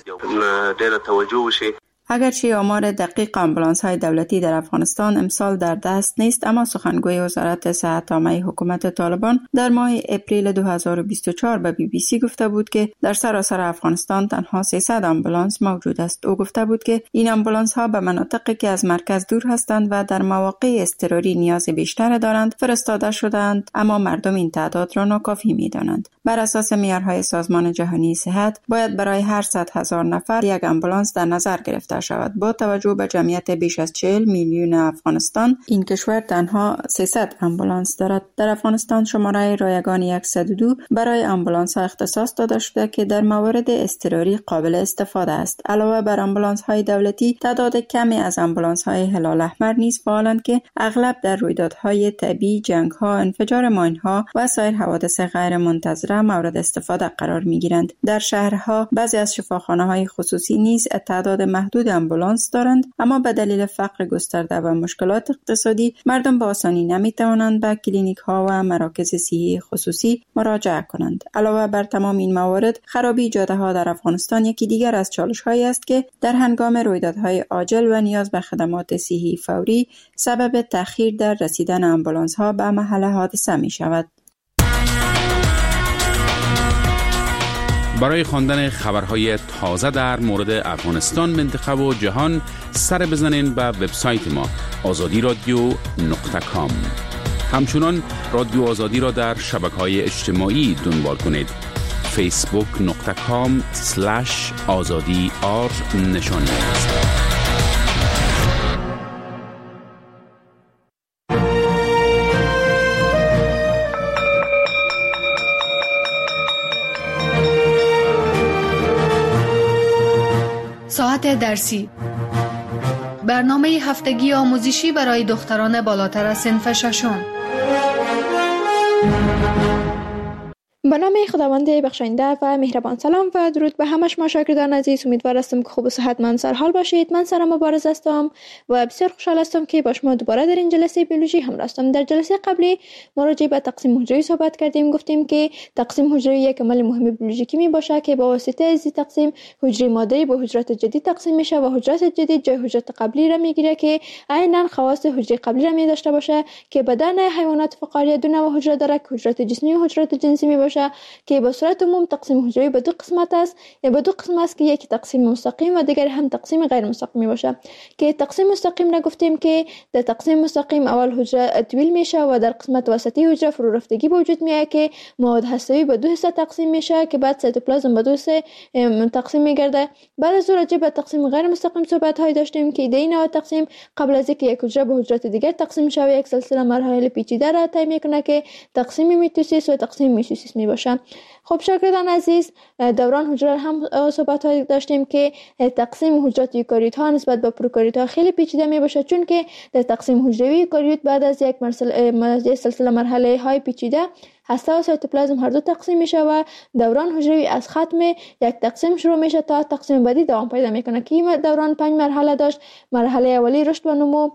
اگرچه آمار دقیق آمبولانس های دولتی در افغانستان امسال در دست نیست، اما سخنگوی وزارت صحت عامه حکومت طالبان در ماه اپریل دو هزار و بیست و چهار به بی بی سی گفته بود که در سراسر افغانستان تنها سیصد آمبولانس موجود است. او گفته بود که این آمبولانس ها به مناطقی که از مرکز دور هستند و در مواقع اضطراری نیاز بیشتر دارند فرستاده شدند، اما مردم این تعداد را ناکافی می‌دانند. بر اساس معیارهای سازمان جهانی صحت باید برای هر صد هزار نفر یک آمبولانس در نظر گرفته شناخته شود. با توجه به جمعیت بیش از چهل میلیون افغانستان، این کشور تنها سیصد امبولانس دارد. در افغانستان شماره رایگان صد و دو برای امبولانس ها اختصاص داده شده که در موارد اضطراری قابل استفاده است. علاوه بر امبولانس های دولتی، تعداد کمی از امبولانس های هلال احمر نیز فعالند که اغلب در رویدادهای طبیعی، جنگ ها، انفجار ماین ها و سایر حوادث غیر منتظره مورد استفاده قرار می گیرند. در شهرها بعضی از شفاخانه های خصوصی نیز تعداد محدود امبولانس دارند، اما به دلیل فقر گسترده و مشکلات اقتصادی مردم به آسانی نمی توانند به کلینیک ها و مراکز صحی خصوصی مراجعه کنند. علاوه بر تمام این موارد، خرابی جاده ها در افغانستان یکی دیگر از چالش هایی است که در هنگام رویدادهای عاجل و نیاز به خدمات صحی فوری سبب تأخیر در رسیدن امبولانس ها به محل حادثه می شود. برای خواندن خبرهای تازه در مورد افغانستان، منطقه و جهان سر بزنین به وبسایت ما آزادی رادیو نقطه کام. همچنان رادیو آزادی را در شبکه‌های اجتماعی دنبال کنید. فیسبوک نقطه کام سلش آزادی آر نشانی است. ساعت درسی، برنامه هفتگی آموزشی برای دختران بالاتر از صنف ششم. به نام خداوند بخشاینده و مهربان. سلام و درود به همه شما شاگردان عزیز. امیدوار هستم که خوب و صحتمند سر حال باشید. من سارا مبارز هستم و بسیار خوشحال هستم که با شما دوباره در این جلسه بیولوژی همراه هستم. در جلسه قبلی ما راجع به تقسیم حجروی صحبت کردیم. گفتیم که تقسیم حجروی یک عمل مهم بیولوژیکی می باشه که با واسطه از تقسیم حجره مادری به حجرات جدید تقسیم میشه و حجرات جدید جای حجرات قبلی را میگیره که عیناً خواص حجره قبلی را می داشته باشه که بدن حیوانات فقاریه دو نوع حجره داره که حجرات جسمی و حجرات جنسی می باشه که به صورت عموم تقسیم حجروی به دو قسمت است. یا به دو قسم است که یک تقسیم مستقیم و دیگر هم تقسیم غیر مستقیم باشه. که تقسیم مستقیم را گفتیم که در تقسیم مستقیم اول حجره طویل میشه و در قسمت وسطی حجره فرو رفتگی به وجود میاد که مواد هسته‌ای به دو حصه تقسیم میشه که بعد سایتوپلازم به دو حصه تقسیم میگرده. بعد از اون راجع به تقسیم غیر مستقیم صحبت های داشتیم که ایده این تقسیم قبل از اینکه یک حجره به حجرات دیگر تقسیم شه یک سلسله مراحل پیچیده را طی میکنه که تقسیم میتوسیس و تقسیم میتوسیس میباشه. خب شاگردان عزیز، دوران حجره هم صحبت های داشتیم که تقسیم حجرات یوکاریوت ها نسبت به پروکاریوت ها خیلی پیچیده می باشه، چون که در تقسیم حجروی یوکاریوت بعد از یک مرحله سلسله مرحله های پیچیده هسته و سایتوپلازم هر دو تقسیم میشه و دوران حجروی از ختم یک تقسیم شروع میشه تا تقسیم بعدی دوام پیدا میکنه که این دوران پنج مرحله داشت. مرحله اولی رشد و نمو،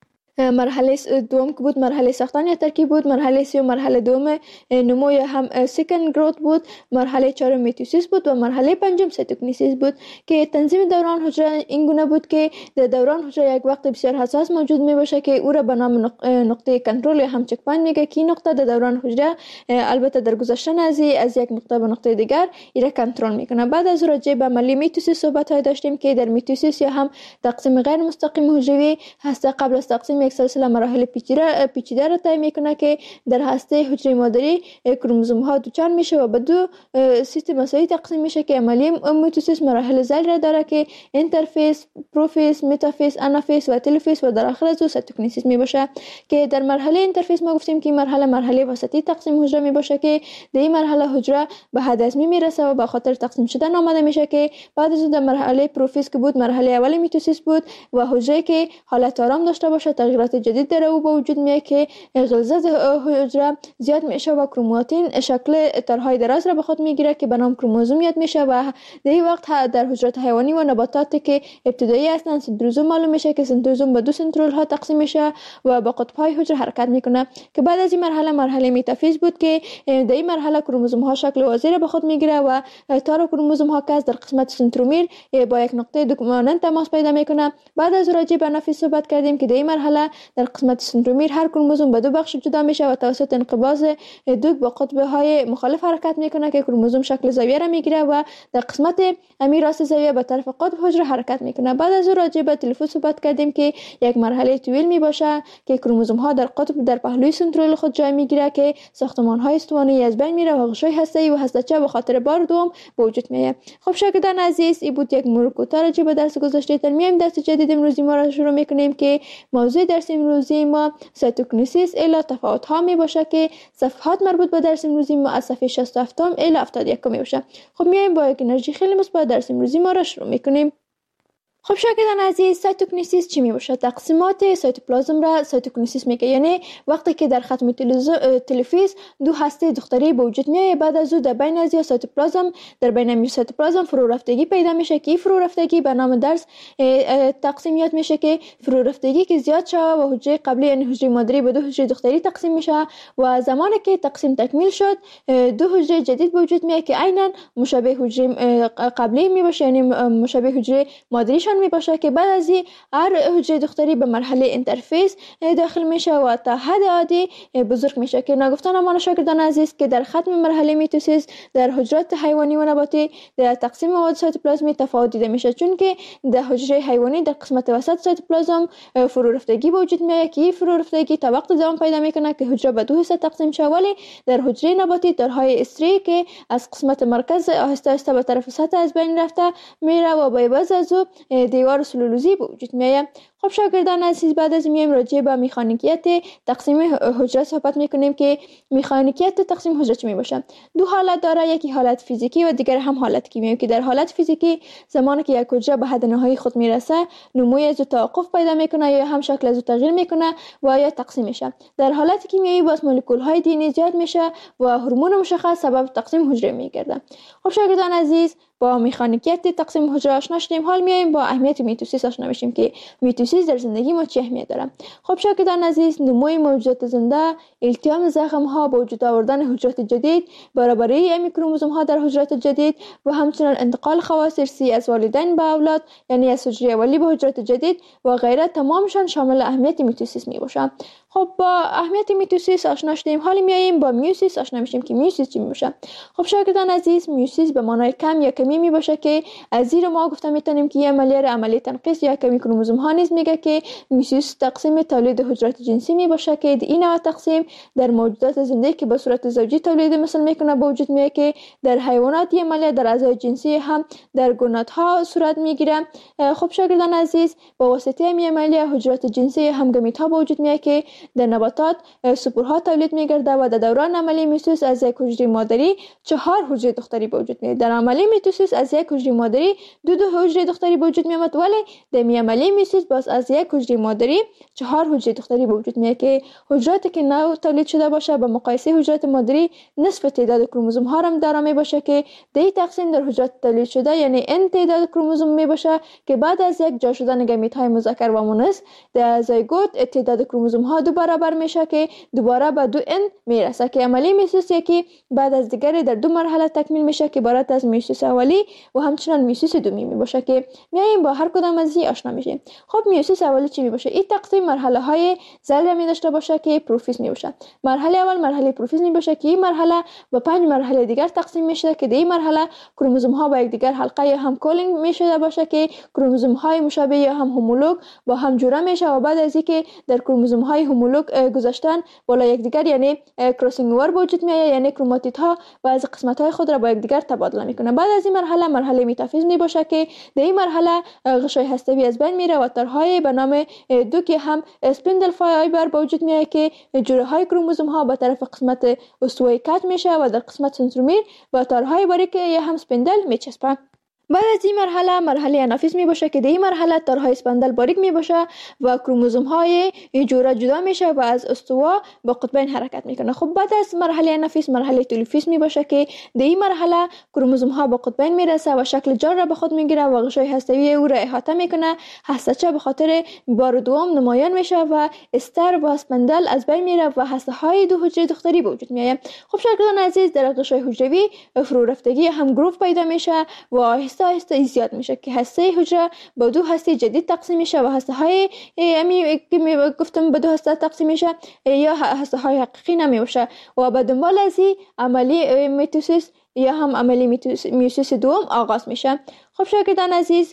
مرحله دوم که بود مرحله ساختن یا ترکیب بود، مرحله سوم مرحله دوم نمو یا هم سیکند گروت بود، مرحله چهارم میتوسیس بود و مرحله پنجم سایتوکینیسیس بود. که تنظیم دوران حجره این گونه بود که در دوران حجره یک وقت بسیار حساس موجود می باشه که او را به نام نقطه کنترل یا هم چک پوینت میگه که این نقطه در دوران حجره البته در گذشتن از از یک نقطه به نقطه دیگر ایره کنترل میکنه. بعد از راجع به عملی میتوسیس صحبت های داشتیم که در میتوسیس یا هم تقسیم غیر مستقیم حجروی هسته قبل از تقسیم یک سلسله مراحل پیچیده پیچیده را طی میکنه که در هسته حجره مادری کروموزوم ها دوچار میشه و به دو سیستم مساوی تقسیم میشه که عملی میتوسیس مراحل ذیل را داره که اینترفیس، پروفیس، متافیس، آنافیس و تلوفیس و در آخر از او سایتوکینیسیس می باشه. که در مرحله اینترفیس ما گفتیم که مرحله مرحله وسطی تقسیم حجره می باشه که در این مرحله حجره به حد عظمی میرسه و به خاطر تقسیم شدن آماده میشه که بعد از اون در مرحله پروفیس که بود مرحله اولی میتوسیس بود و حجره که حالت آرام داشته باشه تغییرات جدید در او به وجود میاد که غلظت حجره زیاد میشه و کروماتین شکل تارهای دراز را به خود میگیره که به نام کروموزوم یاد میشه و در این وقت در حجرات حیوانی و نباتاتی که ابتدایی هستند سنتروزوم معلوم میشه که سنتروزوم به دو سنترول ها تقسیم میشه و با قطب های حجره حرکت میکنه. که بعد از این مرحله مرحله متافیز بود که در این مرحله کروموزوم ها شکل وازی را به خود میگیره و تار کروموزوم ها که در قسمت سنترومیر با یک نقطه دوک مانند تماس پیدا میکنه. بعد از راجع به آنافیز صحبت کردیم که در این مرحله محله در قسمت سنترومیر هر کروموزوم به دو بخش جدا میشه و توسط انقباض دوگ با قطب های مخالف حرکت میکنه که کروموزوم شکل زاویه را میگیره و در قسمت امیر راست زاویه به طرف قطب حجره حرکت میکنه. بعد از اون راجع به تلفوز صحبت کردیم که یک مرحله طویل میباشه که کروموزوم ها در قطب در پهلوی سنترول خود جای میگیره که ساختمان های استوانه‌ای از بین میره و غشای هسته‌ای و هسته‌چه به خاطر بار دوم به وجود میاد. خب شاگردان عزیز، این بود یک مرور کوتاه راجع به درس گذشته. در میایم درس جدید امروزی ما را شروع میکنیم که موضوع درس امروزی ما سایتوکینیسیس الی تفاوت ها می باشه که صفحات مربوط به درس امروزی ما از صفحه شصت و هفت الی هفتاد و یک می باشه. خب میایم با یک انرژی خیلی مثبت درس امروزی ما را شروع میکنیم. خب شاگردان عزیز، سایتوکینیسیس چی می باشه؟ تقسیمات سایتوپلازم را سایتوکینیسیس میگه. یعنی وقتی که در ختم تلفیز دو هسته دختری به وجود میاد، بعد از او در بین از یا سایتوپلازم در بین میو سایتوپلازم فرو رفتگی پیدا میشه که فرو رفتگی به نام درس تقسیمیات میشه که فرو رفتگی که زیاد شده و حجره قبلی یعنی حجره مادری به دو حجره دختری تقسیم میشه و زمانی که تقسیم تکمیل شد دو حجره جدید به وجود میاد که عیناً مشابه حجره قبلی می باشه، یعنی مشابه حجره مادریشان می باشه که بعد از این هر حجره دختری به مرحله اینترفیس داخل میشه و تا حد عادی بزرگ میشه که نگفتن امان شاگردان عزیز که در ختم مرحله میتوسیس در حجرات حیوانی و نباتی در تقسیم مواد سایتوپلازمی تفاوت دیده میشه، چون که در حجره حیوانی در قسمت وسط سایتوپلازم فرو رفتگی به وجود میاد که فرو رفتگی تا وقت دوام پیدا میکنه که حجره به دو حصه تقسیم شه، ولی در حجره نباتی درهای استری که از قسمت مرکز آهسته آهسته به طرف سطح از بین رفته میره و به عوض از او دیوار سلولوزی به وجود میاد. خب شاگردان عزیز، بعد از میایم راجع به مکانیکیت تقسیم حجره صحبت میکنیم که مکانیکیت تقسیم حجره چی میباشه. دو حالت داره، یکی حالت فیزیکی و دیگر هم حالت کیمیایی که در حالت فیزیکی زمانی که یک حجره به حد نهایی خود میرسه نموی از توقف پیدا میکنه یا هم شکل از تغییر میکنه و یا تقسیم میشه. در حالت کیمیایی باز مولکول های دی ان ای زیاد میشه و هورمون مشخص سبب تقسیم حجره میگرده. خب شاگردان عزیز، با مکانیکیت تقسیم حجره آشنا شدیم، حال میایم با اهمیت میتوسیس آشنا بشیم که میتوسیس در زندگی ما چه اهمیت داره. خب شاگردان عزیز، نموی موجودات زنده، التیام زخم ها، با وجود آوردن حجرات جدید، برابری امی کروموزوم ها در حجرات جدید و همچنین انتقال خواص ارثی از والدین به اولاد یعنی از حجره اولی به حجرات جدید و غیره تمامشان شامل اهمیت میتوسیس میباشه. خب با اهمیت میتوسیس آشنا شدیم، حالا میایم با میوسیس آشنا میشیم که میوسیس چی میباشه. خب شاگردان عزیز، میوسیس به معنای کم یا کمی میباشه که از زیر ما گفته میتونیم که یه عملیه را عملیه تنقیص یا کمی کروموزوم ها نیز میگه که میوسیس تقسیم تولید حجرات جنسی میباشه که این نوع تقسیم در موجودات زنده که به صورت زوجی تولید مثل میکنه به وجود میاد که در حیوانات یه عملیه در اعضای جنسی هم در گوناتها صورت میگیره. خب شاگردان عزیز، با واسطه این عملیه حجرات جنسی هم گمیت ها به وجود میاد که در نباتات سپورها تولید میگرده و در دوران عملیه میوسیس از یک حجره مادری چهار حجره دختری به وجود میاد. در عملیه میوسیس از یک حجره مادری دو دو حجره دختری به وجود میاد، ولی در می عملیه میوسیس باز از یک حجره مادری چهار حجره دختری به وجود میاد که حجراتی که نو تولید شده باشه به مقایسه حجرات مادری نصف تعداد کروموزوم ها هم داره می باشه که در تقسیم در حجرات تولید شده یعنی ان تعداد کروموزوم می باشه که بعد از یک جا شدن گمیت های مذکر و مؤنث در زایگوت تعداد کروموزوم ها دو برابر میشه که دوباره به دو ان میرسه که عملیه میوسیس یکی بعد از دیگری در دو مرحله تکمیل میشه که عبارت از میوسیس اولی و همچنین میوسیس دومی میباشه که میایم با هر کدام از این آشنا میشیم. خب میوسیس اولی چی میباشه؟ این تقسیم مرحله های زل می داشته باشه که پروفیز میباشه. مرحله اول مرحله پروفیز میباشه که این مرحله به پنج مرحله دیگر تقسیم میشه که در این مرحله کروموزوم ها با یکدیگر حلقه یا هم کولینگ میشه باشه که کروموزوم های مشابه یا هم هومولوگ با هم جوره میشه و بعد از اینکه در کروموزوم های هومولوگ گذاشتن بالا یکدیگر یعنی کراسینگ اوور به وجود میاد، یعنی کروماتید ها و از قسمت های خود را با یکدیگر تبادله میکنه. بعد از این مرحله مرحله میتافیز میباشه که در این مرحله غشای هسته‌ای از بین میره و تارهای به نام دو که هم اسپندل فایبر به وجود میاد که جوره های کروموزوم ها به طرف قسمت استوایی کات میشه و در قسمت سنترومیر و تارهای باریک هم اسپندل میچسبه. بعد از این مرحله مرحله انافیز می باشه که در این مرحله تارهای اسپندل باریک می باشه و کروموزوم های جوره جدا میشه و از استوا با قطبین حرکت میکنه. خب بعد از مرحله انافیز مرحله تلوفیز می باشه که در این مرحله کروموزوم ها با قطبین میرسه و شکل جار را به خود میگیره و غشای هسته‌ای او را احاطه میکنه. هسته‌چه به خاطر بار دوم نمایان میشه و استر و اسپندل از بین میره و هسته های دو حجره دختری به وجود میاد. خب شاگردان عزیز، در غشای حجروی فرو رفتگی هم گروف پیدا میشه و آهسته آهسته زیاد میشه که هسته حجره به دو هسته جدید تقسیم میشه و هسته های امی که گفتم به دو هسته تقسیم میشه یا هسته های حقیقی نمیشه و به دنبال از این عملی میتوسیس یا هم عملی میوسیس دوم آغاز میشه. خب شاگردان عزیز،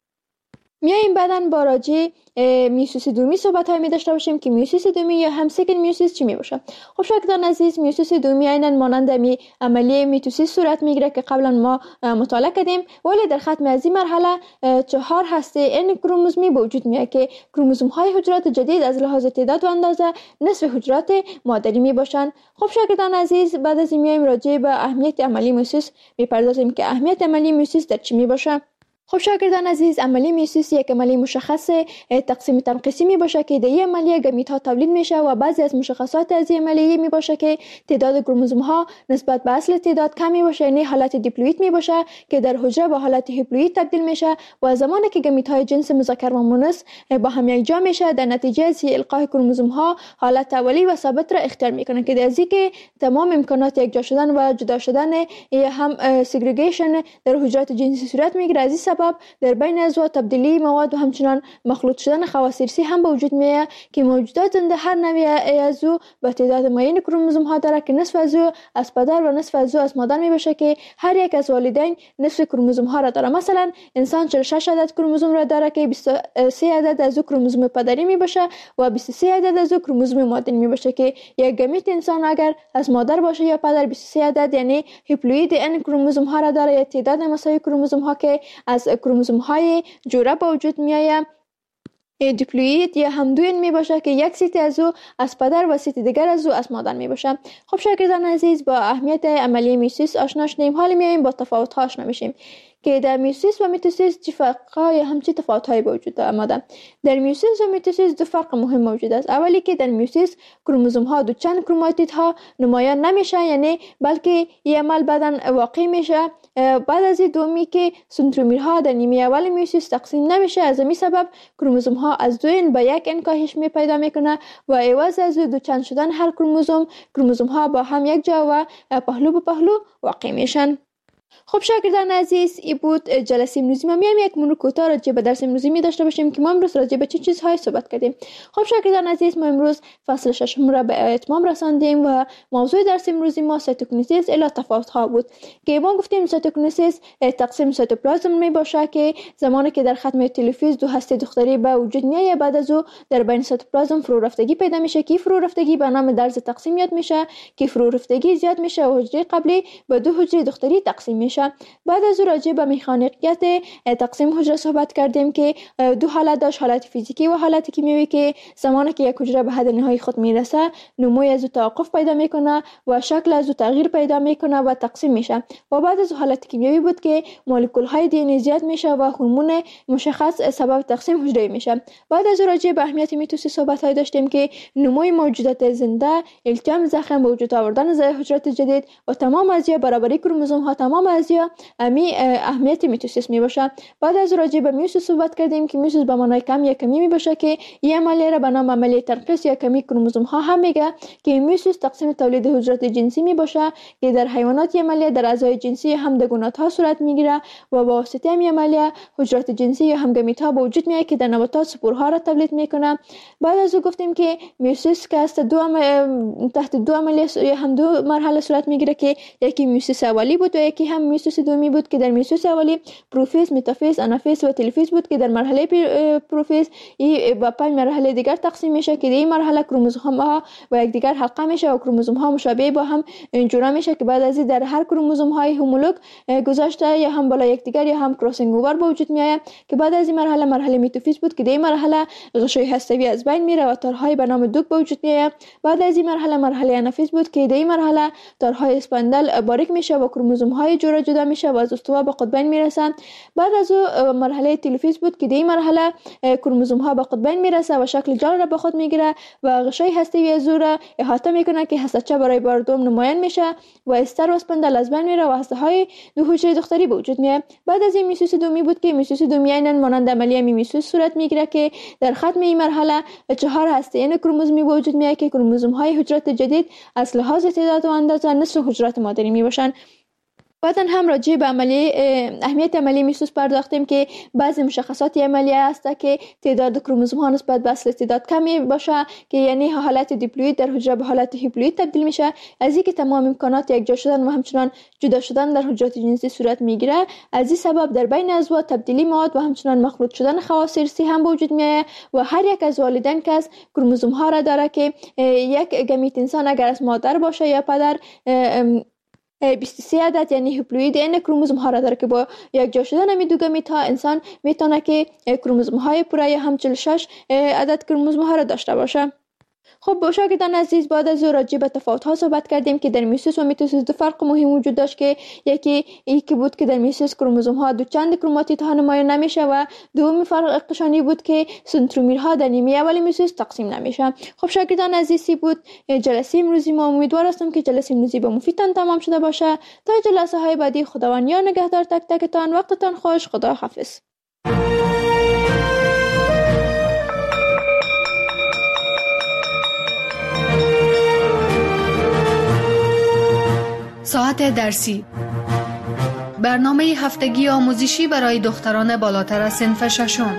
میاییم بعدن با راجع میوسیس دومی صحبت های می داشته باشیم که میوسیس دومی یا هم سکند میوسیس چی می باشه. خب شاگردان عزیز، میوسیس دومی عیناً مانند می عملیه میتوسیس صورت میگیره که قبلا ما مطالعه کردیم، ولی در ختم از این مرحله چهار هسته این کروموزومی به وجود میاد که کروموزوم های حجرات جدید از لحاظ تعداد و اندازه نصف حجرات مادری می باشن. خب شاگردان عزیز، بعد از این میایم راجع به اهمیت عملی میوسیس میپردازیم که اهمیت عملی میوسیس در چی می باشه. خب شاگردان عزیز، عملی میوسیس یک عملی مشخص تقسیم تنقیصی می باشه که در این عملیه گمیت ها تولید میشه و بعضی از مشخصات از این عملیه می باشه که تعداد کروموزوم ها نسبت به اصل تعداد کم می باشه، یعنی حالت دیپلوئید می باشه که در حجره به حالت هیپلوئید تبدیل میشه و زمانی که گمیت های جنس مذکر و مؤنث با هم یکجا میشه، در نتیجه از القای کروموزوم ها حالت اولی و ثابت را اختیار میکنه که در ازی که تمام امکانات یکجا شدن و جدا شدن هم سگریگیشن در حجرات جنسی صورت میگیره. از این در بین عضو تبدیلی مواد و همچنان مخلوط شدن خواص ارثی هم به وجود میاد که موجودات زنده هر نوع عضو به تعداد معین کروموزوم ها داره که نصف عضو از پدر و نصف عضو از مادر می باشه که هر یک از والدین نصف کروموزوم ها را داره. مثلا انسان چهل و شش عدد کروموزوم را داره که بیست و سه عدد از کروموزوم پدری می باشه و بیست و سه عدد از کروموزوم مادری می باشه که یک گمیت انسان اگر از مادر باشه یا پدر بیست و سه عدد یعنی هیپلوئید ان کروموزوم ها را داره یا تعداد مساوی کروموزوم ها که از کروموزوم های جوره با وجود میآید. دیپلوئید یا همدوین می باشه که یک سیت از او از پدر و سیت دیگر از او از مادر می باشه. خب شاگردان عزیز، با اهمیت عملی میوسیس آشنا شدیم، حالا میایم با تفاوت ها آشنا میشیم که در میوسیس و میتوسیس چه فرق‌های همچی تفاوت‌هایی وجود دارد. در میوسیس و میتوسیس دو فرق مهم موجود است. اولی که در میوسیس کروموزوم ها دو چند کروماتید ها نمایان نمیشه، یعنی بلکه این عمل بعداً واقع میشه. بعد از این دومی که سنترومیرها در نیمه اول میوسیس تقسیم نمیشه، از همین سبب کروموزوم ها از دو این به یک این کاهش می پیدا میکنه و عوض از دو چند شدن هر کروموزوم کروموزوم ها با هم یک جا و پهلو به پهلو واقع میشن. خب شاگردان عزیز، این بود جلسه امروزی ما. میایم یک مرور کوتاه راجع به درس امروزی می داشته باشیم که ما امروز راجع به چه چیزهای صحبت کردیم. خب شاگردان عزیز، ما امروز فصل ششم را به اتمام رساندیم و موضوع درس امروزی ما سایتوکینیزیس الی تفاوت ها بود که ما گفتیم سایتوکینیزیس تقسیم سایتوپلازم می باشه که زمانی که در ختم تلوفیز دو هسته دختری به وجود میاد، بعد از او در بین سایتوپلازم فرو رفتگی پیدا میشه که فرو رفتگی به نام درز تقسیم یاد میشه که فرو رفتگی زیاد میشه و حجره قبلی به دو حجره دختری تقسیم میشه. بعد از راجع به مکانیکیت تقسیم حجره صحبت کردیم که دو حالت داشت، حالت فیزیکی و حالت کیمیایی که زمانی که یک حجره به حد نهایی خود میرسه نموی از او توقف پیدا میکنه و شکل از او تغییر پیدا میکنه و تقسیم میشه. و بعد از حالت کیمیایی بود که مولکول های دی ان ای زیاد میشه و هورمون مشخص سبب تقسیم حجره میشه. بعد از راجع به اهمیت میتوسیس صحبت های داشتیم که نموی موجودات زنده، التیام زخم، به وجود آوردن حجرات جدید و تمام ازیا برابری کروموزوم ها، تمام ازیا امی اهمیت میتوسیس می باشه. بعد از راجع به میوسیس صحبت کردیم که میوسیس به معنای کم یا کمی می باشه که این عملیه را به نام عملیه تنقیص یا کمی کروموزوم ها هم میگه که میوسیس تقسیم تولید حجرات جنسی می باشه که در حیوانات عملیه در اعضای جنسی هم دگونات ها صورت میگیره و با واسطه این عملیه حجرات جنسی یا هم گمیت ها به وجود میاد که در نباتات سپورها را تولید میکنه. بعد از او گفتیم که میوسیس که است دو عمل... تحت دو عملیه یا هم دو مرحله صورت میگیره که یکی میوسیس اولی بود و یکی هم میوسیس دومی بود که در میوسیس اولی پروفیز، متافیز، آنافیز و تلفیز بود که در مرحله پروفیز این با پنج مرحله دیگر تقسیم میشه که در این مرحله کروموزوم ها و یک دیگر حلقه میشه و کروموزوم ها مشابه با هم جوړه میشه که بعد از این در هر کروموزوم های هومولوگ گذاشته یا هم بالا یکدیگر یا هم کراسینگ اوور به وجود میاد که بعد از این مرحله مرحله متافیز بود که در این مرحله غشای هسته‌ای از بین میره و تارهای به نام دوک به وجود میاد. بعد از این مرحله مرحله آنافیز بود که در این مرحله تارهای اسپاندل باریک میشه و کروموزوم های جدا جدا میشه و از استوا به قطبین میرسن. بعد از او مرحله تلفیز بود که در این مرحله کروموزوم ها به قطبین میرسه و شکل جال را به خود میگیره و غشای هسته‌ای از او را احاطه میکنه که هسته‌چه برای بار دوم نمایان میشه و استر و اسپاندل از بین میره و هسته های دو حجره دختری به وجود میاد. بعد از این میوسیس دومی بود که میوسیس دومی عیناً مانند عملیه میوسیس صورت میگیره که در ختم این مرحله چهار هسته این کروموزومی به وجود میاد که کروموزوم های حجرات جدید از لحاظ تعداد و اندازه نصف حجرات مادری میباشن. بعدن هم راجع به عملی اهمیت عملی میسوس پرداختیم که بعضی مشخصات عملی است که تعداد کروموزوم ها نسبت به اصل تعداد کمی باشه که یعنی حالت دیپلوید در حجره به حالت هیپلوید تبدیل میشه. از اینکه تمام امکانات یک جا شدن و همچنان جدا شدن در حجرات جنسی صورت میگیره، از این سبب در بین ازوا تبدیلی مواد و همچنان مخلوط شدن خواص ارثی هم به وجود میاد و هر یک از والدین که از کروموزوم ها را داره که یک گمیت انسان اگر از مادر باشه یا پدر بیست و سه عدد یعنی هیپلوید این کروموزوم ها را داره که با یک جا شدن می دو گمیت ها انسان میتونه که کروموزوم های پوره یا هم چهل و شش عدد کروموزوم ها را داشته باشه. خب با شاگردان عزیز، بعد از راجع به تفاوت ها صحبت کردیم که در میوسیس و میتوسیس دو فرق مهم وجود داشت که یکی یکی بود که در میوسیس کروموزوم ها دو چند کروماتید ها نمایان نمیشه و دومی فرق قشانی بود که سنترومرها در نیمه اول میوسیس تقسیم نمیشه. خب شاگردان عزیزی بود جلسه امروزی ما. امیدوار هستم که جلسه امروزی به مفیدتان تمام شده باشه. تا جلسه های بعدی خداوند یا نگهدار تک تکتان. وقتتان خوش. خدا حافظ. ساعت درسی، برنامه هفتگی آموزشی برای دختران بالاتر از صنف ششم.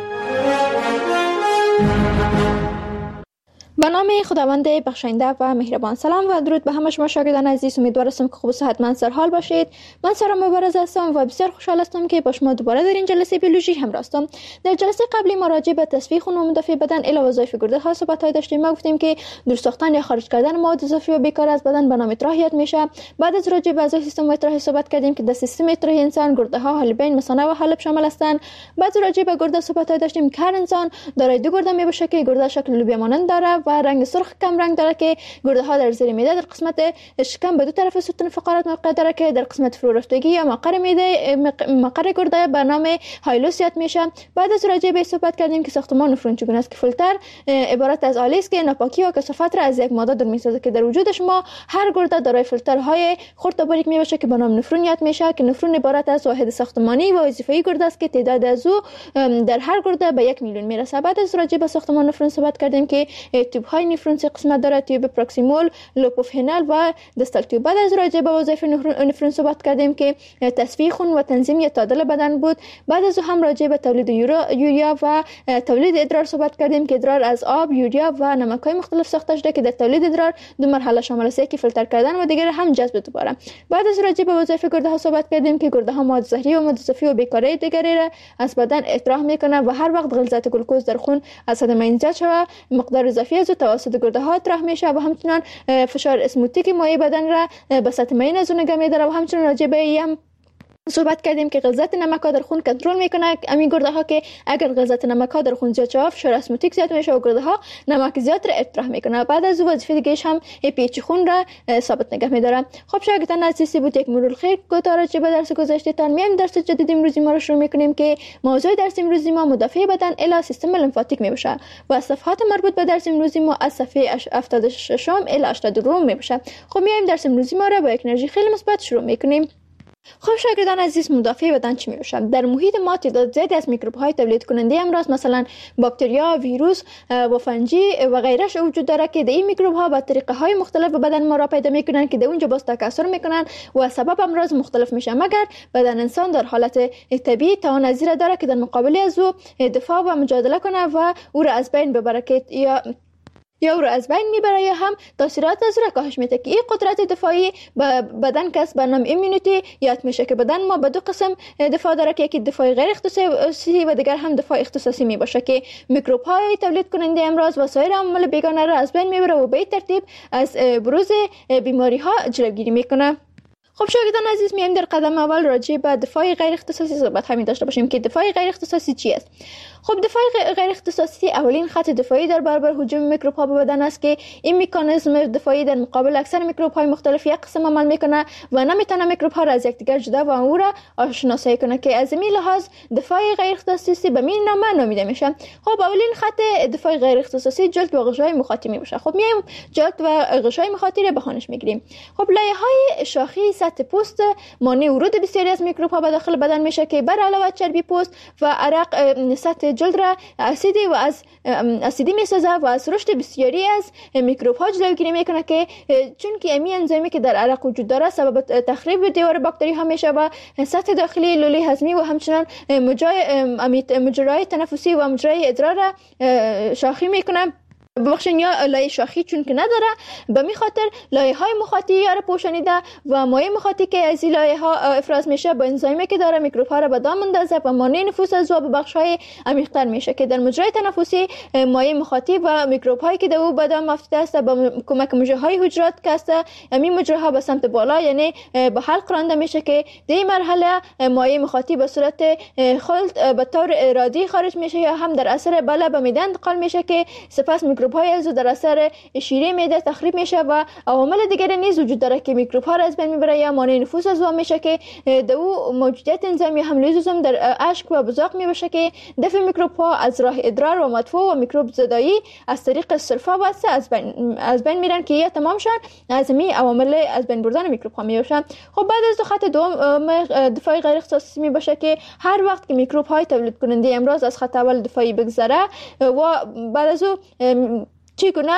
به نام خداوند بخشنده و مهربان. سلام و درود به همه شما شاگردان عزیز. امیدوار هستم که خوب و صحتمند سر حال باشید. من سارا مبارز هستم و بسیار خوشحال هستم که با شما دوباره در این جلسه بیولوژی همراه هستم. در جلسه قبلی ما راجع به تصفیه خون و مدافع بدن الی وظایف گرده ها صحبت داشتیم. ما گفتیم که دور ساختن یا خارج کردن مواد اضافی و بیکار از بدن به نام اطراحیت میشه. بعد از راجع به اعضای سیستم اطراحی صحبت کردیم که در سیستم اطراحی انسان گرده ها، حالبین، مثانه و حلب شامل هستند. بعد راجع به گرده صحبت داشتیم که هر انسان دارای دو گرده می باشه که گرده شکل لوبیا مانند داره و رنگ سرخ کم رنگ داره که گرده ها در زیر معده در قسمت شکم به دو طرف ستون فقرات موقع داره که در قسمت فرو رفتگی یا مقر معده مقر گرده به نام هایلوس یاد میشه. بعد از راجع به صحبت کردیم که ساختمان نفرون چگونه است که فیلتر عبارت از آلی است که ناپاکی و کثافت را از یک ماده دور میسازه که در وجود شما هر گرده دارای فیلترهای خرد و باریک میباشه که به نام نفرون یاد میشه که نفرون عبارت از واحد ساختمانی و وظیفه‌ای گرده است که تعداد از او در هر گرده به یک میلیون میرسه. بعد از راجع به ساختمان نفرون صحبت کردیم که تیوب های نفرون سه قسمت داره: تیوب پروکسیمول، لوپوفینال و دستال تیوب. بعد از راجع به وظایف نفرون صحبت کردیم که تصفیه خون و تنظیم یا تعادل بدن بود. بعد از هم راجع به تولید یوریا و تولید ادرار صحبت کردیم که ادرار از آب، یوریا و نمک‌های مختلف ساخته شده که در تولید ادرار دو مرحله شامل است: یکی فیلتر کردن و دیگر هم جذب دوباره. بعد از راجع به وظایف گرده ها صحبت کردیم که گرده ها مواد زهری و مواد اضافی و بیکاری دیگری را از بدن اطراح میکنه و هر وقت غلظت گلوکوز در خون از حد معین زیاد شود مقدار اضافی از توسط گرده ها اطراح میشه و همچنان فشار اسموتیک مایع بدن را به سطح معین از اون نگه میداره و همچنان راجع به هم صحبت کردیم که غلظت نمک ها در خون کنترل میکنه همین گرده ها که اگر غلظت نمک ها در خون زیاد شود فشار اسموتیک زیاد میشه و گرده ها نمک زیاد را اطراح میکنه. بعد از وظیفه دیگه‌اش هم پیچ خون را ثابت نگه میداره. خب شاگردان عزیز بود یک مرور خیر گذار چه به درس گذشته تان میایم درس جدید امروزی ما رو شروع میکنیم که موضوع درس امروزی ما مدافع بدن الی سیستم لمفاتیک میباشه و صفحات مربوط به درس امروزی ما از صفحه هفتاد و شش الی هشتاد و دو میباشه. خب میایم درس امروزی ما را با یک انرژی خیلی مثبت شروع میکنیم. خب شاگردان عزیز، مدافع بدن چی میشه؟ در محیط ما تعداد زیادی از میکروب های تولید کننده امراض مثلا باکتریا، ویروس و فنجی و غیرش وجود داره که این میکروب ها با طریقه های مختلف به بدن ما را پیدا میکنن که در اونجا باز تکثر میکنن و سبب امراض مختلف میشه، مگر بدن انسان در حالت طبیعی توان از این داره که در مقابل از او دفاع و مجادله کنه و او را از بین ببره که یا یا او را از بین میبره یا هم تاثیرات از او را کاهش میده که این قدرت دفاعی به بدن کس به نام ایمونیتی یاد میشه که بدن ما به دو قسم دفاع داره که یکی دفاع غیر اختصاصی و دیگر هم دفاع اختصاصی میباشه که میکروب های تولید کننده امراض و سایر عوامل بیگانه را از بین میبره و به این ترتیب از بروز بیماری ها جلوگیری میکنه. خب شاگردان عزیز، میایم در قدم اول راجع به دفاع غیر اختصاصی صحبت همین داشته باشیم که دفاع غیر اختصاصی چی است. خب دفاع غیر اختصاصی اولین خط دفاعی در برابر هجوم میکروب ها به بدن است که این مکانیزم دفاعی در مقابل اکثر میکروب های مختلف یک قسم عمل میکنه و نمیتونه میکروب ها را از یکدیگر جدا و او را آشناسایی کنه که از این لحاظ دفاع غیر اختصاصی به این نام نامیده میشه. خب اولین خط دفاع غیر اختصاصی جلد و غشای مخاطی میشه. خب میایم جلد و غشای مخاطی را بخونش میگیریم. خب لایه های شاخی سطح پوست مانع ورود بسیاری از میکروب ها به داخل بدن میشه که بر علاوه چربی پوست و عرق سطح جلد را اسیدی و از اسیدی میسازه و از رشد بسیاری از میکروب ها جلوگیری میکنه که چون که امی انزیمی که در عرق وجود داره سبب تخریب دیوار باکتری ها میشه و سطح داخلی لوله هضمی و همچنان مجرای تنفسی و مجرای ادرار را شاخی میکنه. ببخشید یا لایه شاخی چون که نداره، به می خاطر لایه های مخاطی یا را پوشانیده و مایع مخاطی که از این لایه ها افراز میشه با انزیمی که داره میکروب ها را به دام اندازه و مانع نفوذ از به بخش های عمیق‌تر میشه که در مجرای تنفسی مایع مخاطی و میکروب هایی که در او به دام افتاده است با کمک مجره های حجرات که است همین مجره ها به سمت بالا یعنی به حلق رانده میشه که در این مرحله مایع مخاطی به صورت خلط به طور ارادی خارج میشه یا هم در اثر بالا به معده انتقال میشه که سپس میکروب های از در اثر شیره معده تخریب میشه و عوامل دیگری نیز وجود داره که میکروب ها را از بین میبره یا مانع نفوذ از آن میشه که در او موجودیت انزیم یا هم لیزوزوم در اشک و بزاق میبشه که دفع میکروب ها از راه ادرار و مدفوع و میکروب زدایی از طریق سرفه واسه از بین از بین میرن که یا تمام شن از می عوامل از بین بردن میکروب ها میباشن. خب بعد از خط دوم دفاعی غیر اختصاصی میباشه که هر وقت که میکروب های تولید کننده امراض از خط اول دفاعی بگذره و بعد از او چگونه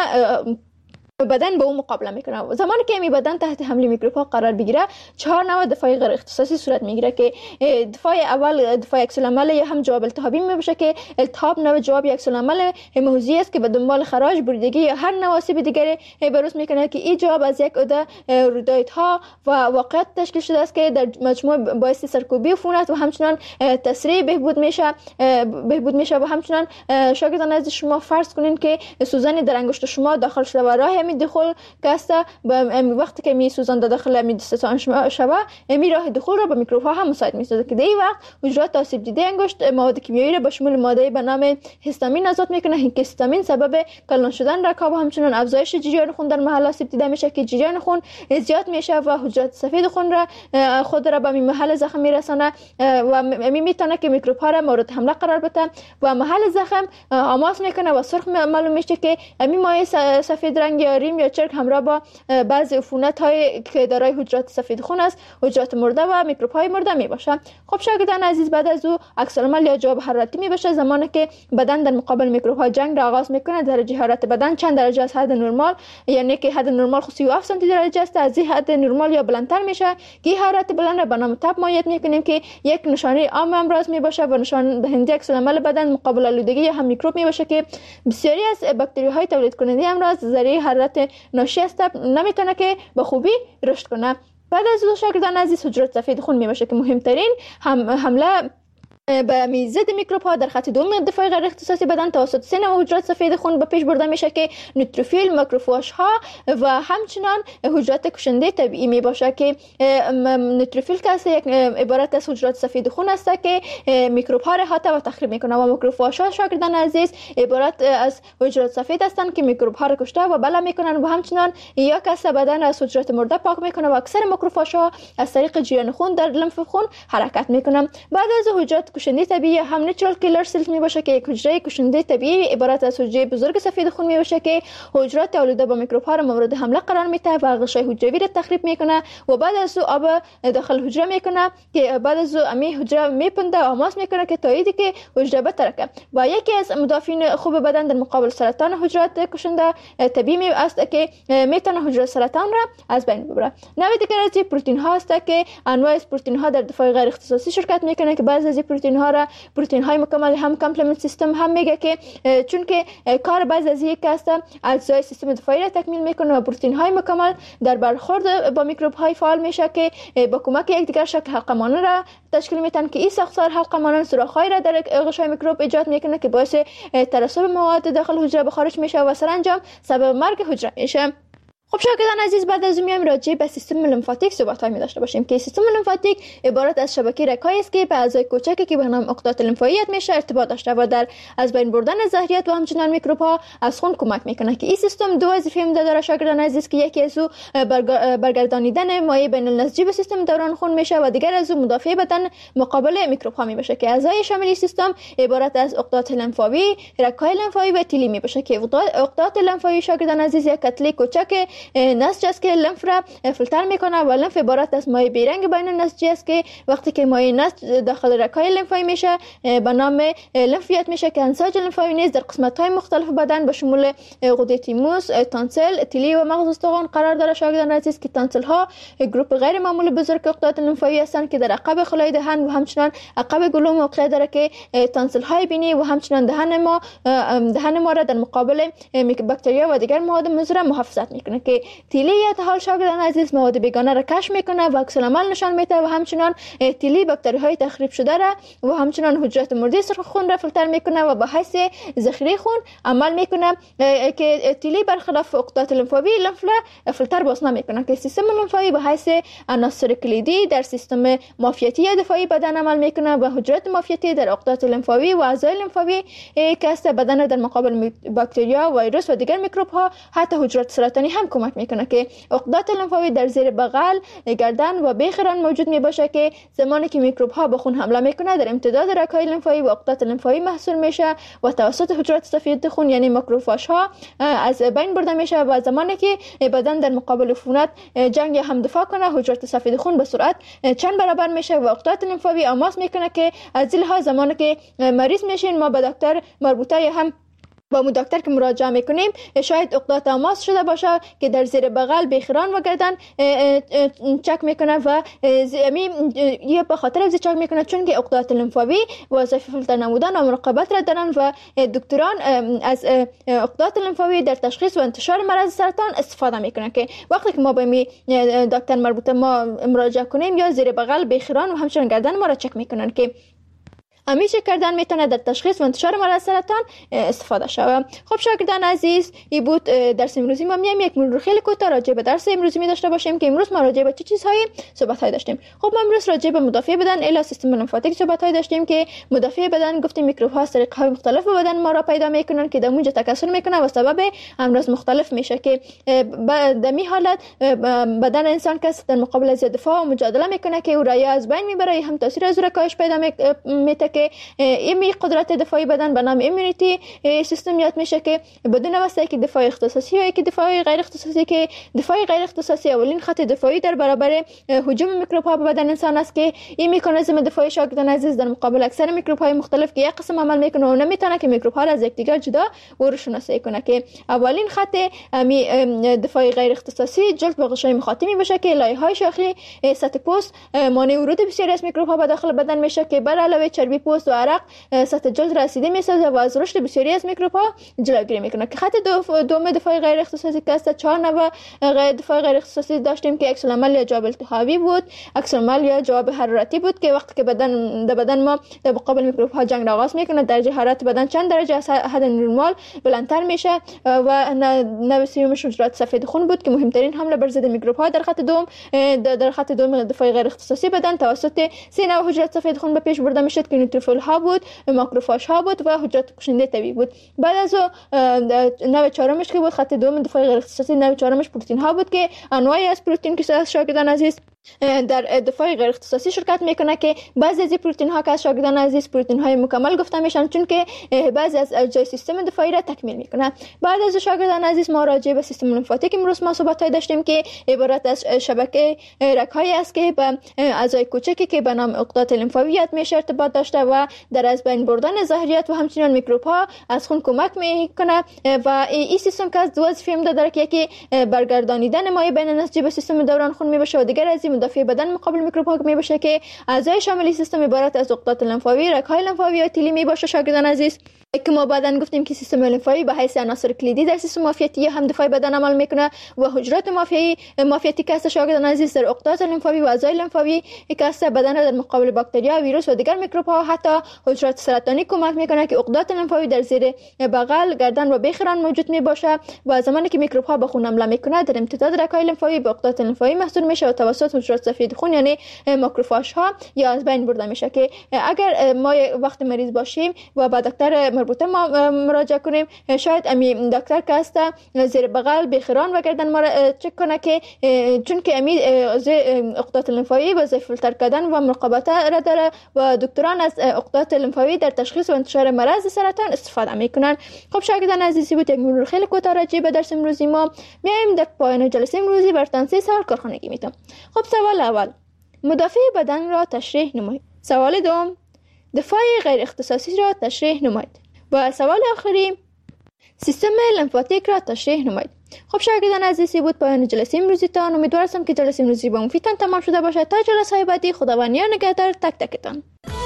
بدن به اون مقابله میکنه. زمانی که می بدن تحت حمله میکروب ها قرار بگیره چهار نوع دفاعی غیر اختصاصی صورت میگیره که دفاع اول دفاع عکس العمل یا هم جواب التهابی میباشه که التهاب نوع جواب عکس العمل هیموزی است که به دنبال خراج بریدگی یا هر نوع آسیب دیگری بروز میکنه که این جواب از یک عده رودایت‌ها و واقعیت تشکیل شده است که در مجموع باعث سرکوبی عفونت و همچنان تسریع بهبود میشه بهبود میشه و همچنان شاگردان از شما فرض کنین که سوزن در انگشت شما داخل شده و راه می دخول کاسته وقتی که می سوزان داخل می دستان شبا می راه دخول را به میکروب ها هم مساعد می سازد که در این وقت حجرات آسیب دیده انگشت مواد کیمیایی را به شمول ماده به نام هیستامین آزاد میکنه. این هیستامین سبب کلان شدن رکاب و همچنان افزایش جریان خون در محل آسیب دیده میشه که جریان خون زیاد میشه و حجرات سفید خون را خود را به محل زخم میرسانه و می میتونه که میکروب ها را مورد حمله قرار بده و محل زخم آماس میکنه و سرخ معلوم میشه که همین مایع سفید رنگ یا ریم یا چرک همراه با بعضی عفونت های که دارای حجرات سفید خون است حجرات مرده و میکروب های مرده می باشه. خب شاگردان عزیز بعد از او عکس العمل یا جواب حرارتی می باشه زمانی که بدن در مقابل میکروب ها جنگ را آغاز میکنه. درجه حرارت بدن چند درجه از حد نرمال یعنی که حد نرمال خود سی و هفت سانتی درجه است از این حد نرمال یا بلندتر میشه که حرارت بلند را به نام تب مایعات میکنیم که یک نشانه عام امراض می باشه و نشان دهنده عکس العمل بدن مقابل آلودگی یا هم میکروب می باشه که بسیاری از باکتری های تولید کننده امراض ذریعه حرارت ناشی از تب نمیتونه که به خوبی رشد کنه. بعد از او شاگردان عزیز حجرات سفید خون می باشه که مهمترین هم حمله به میزد میکروب ها در خط دوم دفاع غیر اختصاصی بدن توسط سه نوع حجرات سفید خون به پیش برده میشه که نوتروفیل، ماکروفاژ ها و همچنان حجرات کشنده طبیعی می باشه که نوتروفیل که یک عبارت از حجرات سفید خون است که میکروب ها را احاطه و تخریب میکنه و ماکروفاژ ها شاگردان عزیز عبارت از حجرات سفید هستند که میکروب ها را کشته و بلا میکنن و همچنان یا کس بدن از حجرات مرده پاک میکنه و اکثر ماکروفاژ ها از طریق جریان خون در لمف خون حرکت میکنن. بعد از حجرات کشنده طبیعی هم نیچرال کیلر سلز می باشه که یک حجره کشنده طبیعی عبارت از حجره بزرگ سفید خون می باشه که حجرات آلوده با میکروب ها را مورد حمله قرار میده و غشای حجروی را تخریب میکنه و بعد از او آب داخل حجره میکنه که بعد از او امی حجره میپنده و آماس میکنه که تاییدی که حجره بترکه و یکی از مدافعین خوب بدن در مقابل سرطان حجرات کشنده طبیعی است که میتونه حجره سرطان را از بین ببره. نوع دیگر از پروتئین ها است که انواع از پروتئین ها در دفاع غیر اختصاصی شرکت میکنه که بعضی از پروتئین ها را پروتئین های مکمل هم کامپلمنت سیستم هم میگه که چون که کار بعضی از یک است اجزای سیستم دفاعی را تکمیل میکنه و پروتئین های مکمل در برخورد با میکروب های فعال میشه که با کمک یکدیگر شکل حلقه مانند را تشکیل میدن که این ساختار حلقه مانند سوراخ‌های را در غشای میکروب ایجاد میکنه که باعث ترسب مواد داخل حجره به خارج میشه و سرانجام سبب مرگ حجره میشه. خب شاگردان عزیز بعد از میام راجع به سیستم لمفاتیک صحبت می داشته باشیم که سیستم لمفاتیک عبارت از شبکه رگ‌هایی است که به اعضای کوچکی که به نام عقدات لمفاویت میشه ارتباط داشته و در از بین بردن زهریات و همچنان میکروب ها از خون کمک میکنه که این سیستم دو وظیفه داره شاگردان عزیز که یکی از او برگردانیدن مایع بین النسجی به سیستم دوران خون میشه و دیگر از او مدافع بدن مقابل میکروب ها میشه که اعضای شامل سیستم عبارت از عقدات لمفاوی، رگ‌های لمفاوی و تیلی میشه که عقدات لمفاوی شاگردان عزیز یک کتله کوچک نسج است که لنف را فیلتر میکنه و لنف عبارت از مایع بیرنگ بین نسجی است که وقتی که مایع نسج داخل رگ‌های لنفاوی میشه به نام لنفیت میشه که انساج لنفاوی نیز در قسمت‌های مختلف بدن به شمول غده تیموس، تانسل، تیلی و مغز استخوان قرار داره. شاگردان عزیز که تانسل ها گروپ غیر معمولی بزرگ عقدات لنفاوی هستند که در عقب خلای دهن و همچنان عقب گلو موقع داره که تانسل های بینی و همچنان دهن ما دهن ما را در مقابل باکتریا و دیگر مواد مضر محافظت میکنه که تیلی حال شاگردان عزیز مواد بیگانه را کشف میکنه و عکس العمل نشان میده و همچنان تیلی باکتری های تخریب شده را و همچنان حجرات مردی سرخ خون را فیلتر میکنه و به حیث ذخیره خون عمل میکنه که تیلی برخلاف عقدات لنفاوی لنف را فیلتر باز نمیکنه که سیستم لنفاوی به حیث عناصر کلیدی در سیستم معافیتی دفاعی بدن عمل میکنه و حجرات معافیتی در عقدات لنفاوی و اعضای لنفاوی که است بدن در مقابل باکتریا، ویروس و دیگر میکروب ها حتی حجرات سرطانی هم کمک میکنه که عقدات لنفاوی در زیر بغل، گردن و بیخران موجود می باشه که زمانی که میکروب ها به خون حمله میکنه در امتداد رگ‌های لنفاوی و عقدات لنفاوی محصول میشه و توسط حجرات سفید خون یعنی ماکروفاژ ها از بین برده میشه و زمانی که بدن در مقابل عفونت جنگ هم دفاع کنه حجرات سفید خون به سرعت چند برابر میشه و عقدات لنفاوی آماس میکنه که از این لحاظ زمانی که مریض میشین ما به دکتر مربوطه هم با مو دکتر که مراجعه میکنیم شاید عقدات آماس شده باشه که در زیر بغل، بیخران و گردن چک میکنه و زمین یه به خاطر از چک میکنه چون که عقدات لنفاوی وظیفه فیلتر نمودن و مراقبت را دارن و دکتران از عقدات لنفاوی در تشخیص و انتشار مرض سرطان استفاده میکنن که وقتی که ما به می دکتر مربوطه ما مراجعه کنیم یا زیر بغل، بیخران و همچنین گردن ما را چک میکنن که همیشه کردن میتونه در تشخیص و انتشار مرض سرطان استفاده شود. خب شاگردان عزیز این بود درس امروزی ما. میایم یک مرور خیلی کوتاه راجع به درس امروزی می داشته باشیم که امروز ما راجع به چه چیزهایی صحبت های داشتیم. خب ما امروز راجع به مدافع بدن الی سیستم لنفاتیک صحبت های داشتیم که مدافع بدن گفتیم میکروب ها از طریق های مختلف به بدن ما را پیدا میکنن که در اونجا تکثر میکنه و سبب امراض مختلف میشه که در می حالت بدن انسان کس در مقابل از دفاع و مجادله میکنه که او را یا از بین میبره هم تاثیر از کاهش پیدا میته که ایمی قدرت دفاعی بدن به نام ایمونیتی سیستم یاد میشه که بدون واسطه که دفاع اختصاصی یا که دفاع غیر اختصاصی که دفاع غیر اختصاصی اولین خط دفاعی در برابر هجوم میکروب ها به بدن انسان است که این مکانیزم دفاعی شاگردان عزیز در مقابل اکثر میکروب های مختلف که یک قسم عمل میکنه و نمیتونه که میکروب ها را از یکدیگر جدا و رو شناسایی کنه که اولین خط می دفاعی غیر اختصاصی جلد به غشای مخاطی باشه که لایه های شاخی سطح پوست مانع ورود بسیاری از میکروب ها به داخل بدن میشه که بر علاوه چربی پوست و عرق سطح جلد رسیده میسازه و از رشد بسیاری از میکروب ها جلوگیری میکنه که خط دوم دفاع غیر اختصاصی که است چهار نوع غیر دفاع غیر اختصاصی داشتیم که عکس العمل یا جواب التهابی بود، عکس العمل یا جواب حرارتی بود که وقتی که بدن در بدن ما در مقابل میکروب ها جنگ آغاز میکنه درجه حرارت بدن چند درجه از حد نرمال بلندتر میشه و نوع سومش حجرات سفید خون بود که مهمترین حمله بر ضد میکروب ها در خط دوم در خط دوم دفاع غیر اختصاصی بدن توسط سه نوع حجرات سفید خون به پیش برده میشد که نیوتروفیل ها بود، ماکروفاژ ها بود و حجرات کشنده طبیعی بود. بعد از نوع چهارمش که بود خط دوم دفاع غیر اختصاصی نوع چهارمش پروتئین ها بود که انواعی از پروتئین که شاگردان عزیز در دفاع غیر اختصاصی شرکت میکنه که بعضی از پروتئین ها که شاگردان عزیز پروتئین های مکمل گفته میشن چون که بعضی از اجزای سیستم دفاعی را تکمیل میکنه. بعد از شاگردان عزیز ما راجع به سیستم لنفاتیک امروز ما صحبت های داشتیم که عبارت از شبکه رگ‌هایی است که به اعضای کوچکی که به نام عقدات لنفاوی میشه ارتباط داشته و در از بین بردن زهریات و همچنین میکروب ها از خون کمک میکنه و این سیستم که از دو وظیفه داره که یکی برگردانیدن مایع بین نسجی به سیستم دوران خون میباشه و دیگر از مدافع بدن مقابل میکروب ها میباشه که اعضای شامل سیستم عبارت از عقدات لنفاوی، رگ‌های لنفاوی و تیلی میباشه شاگردان عزیز که ما بعدن گفتیم که سیستم لنفاوی به حیث عناصر کلیدی در سیستم معافیتی هم دفاع بدن عمل میکنه و حجرات معافیتی معافیتی که است شاگردان عزیز در عقدات لنفاوی و اعضای لنفاوی که است بدن را در مقابل باکتریا، ویروس و دیگر میکروب ها حتی حجرات سرطانی کمک میکنه که عقدات لنفاوی در زیر بغل، گردن و بیخران موجود میباشه و زمانی که میکروب ها به خون حمله میکنه در امتداد رگ‌های لنفاوی به عقدات لنفاوی محصول میشه و توسط حجرات سفید خون یعنی ماکروفاژ ها یا از بین برده میشه که اگر ما وقت مریض باشیم و با دکتر مربوطه ما مراجعه کنیم. شاید امی دکتر که هست زیر بغل بخیران و گردن ما را چک کنه که چون که امی عقدات لنفاوی و فیلتر کردن و مراقبت را داره و دکتران از عقدات لنفاوی در تشخیص و انتشار مرض سرطان استفاده میکنن. خب شاگردان عزیزی بود یک مرور خیلی کوتاه راجع به درس امروزی ما. میایم در پایان جلسه امروزی برتان سه سوال کارخانگی میتم. خب سوال اول، مدافع بدن را تشریح نمایید. سوال دوم، دفاع غیر اختصاصی را تشریح نمایید. و سوال آخری، سیستم لمفاتیک را تشریح نمایید. خب شاگردان عزیزی بود پایان جلسه امروزی تان. امیدوارم که جلسه امروزی با مفیدتان تمام شده باشد. تا جلسه بعدی خداوند نگهدار تک تکتان.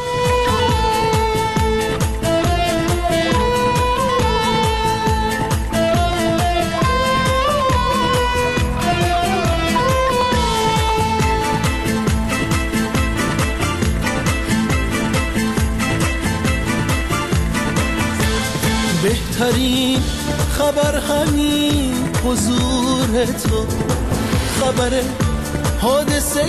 بهترین خبر همین حضور تو، خبر حادثه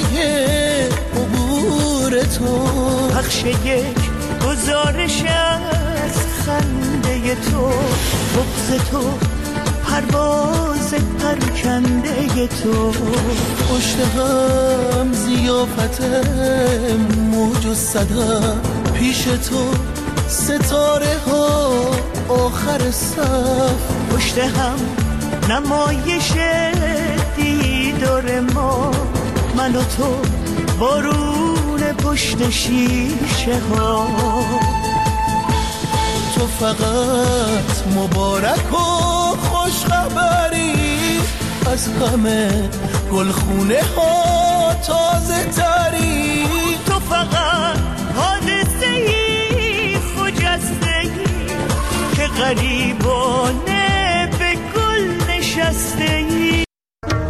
عبور تو، پخش یک گزارش از خنده تو، بغض تو، پرواز پرکنده تو، پشت هم زیافت موج و صدا، پیش تو ستاره ها آخر صف، پشت هم نمایش دیدار ما، من و تو بارون پشت شیشه ها. تو فقط مبارک و خوش خبری، از همه گلخونه ها تازه تری، تو فقط حادثه ای خجسته ای که غریبانه به گل نشسته ای.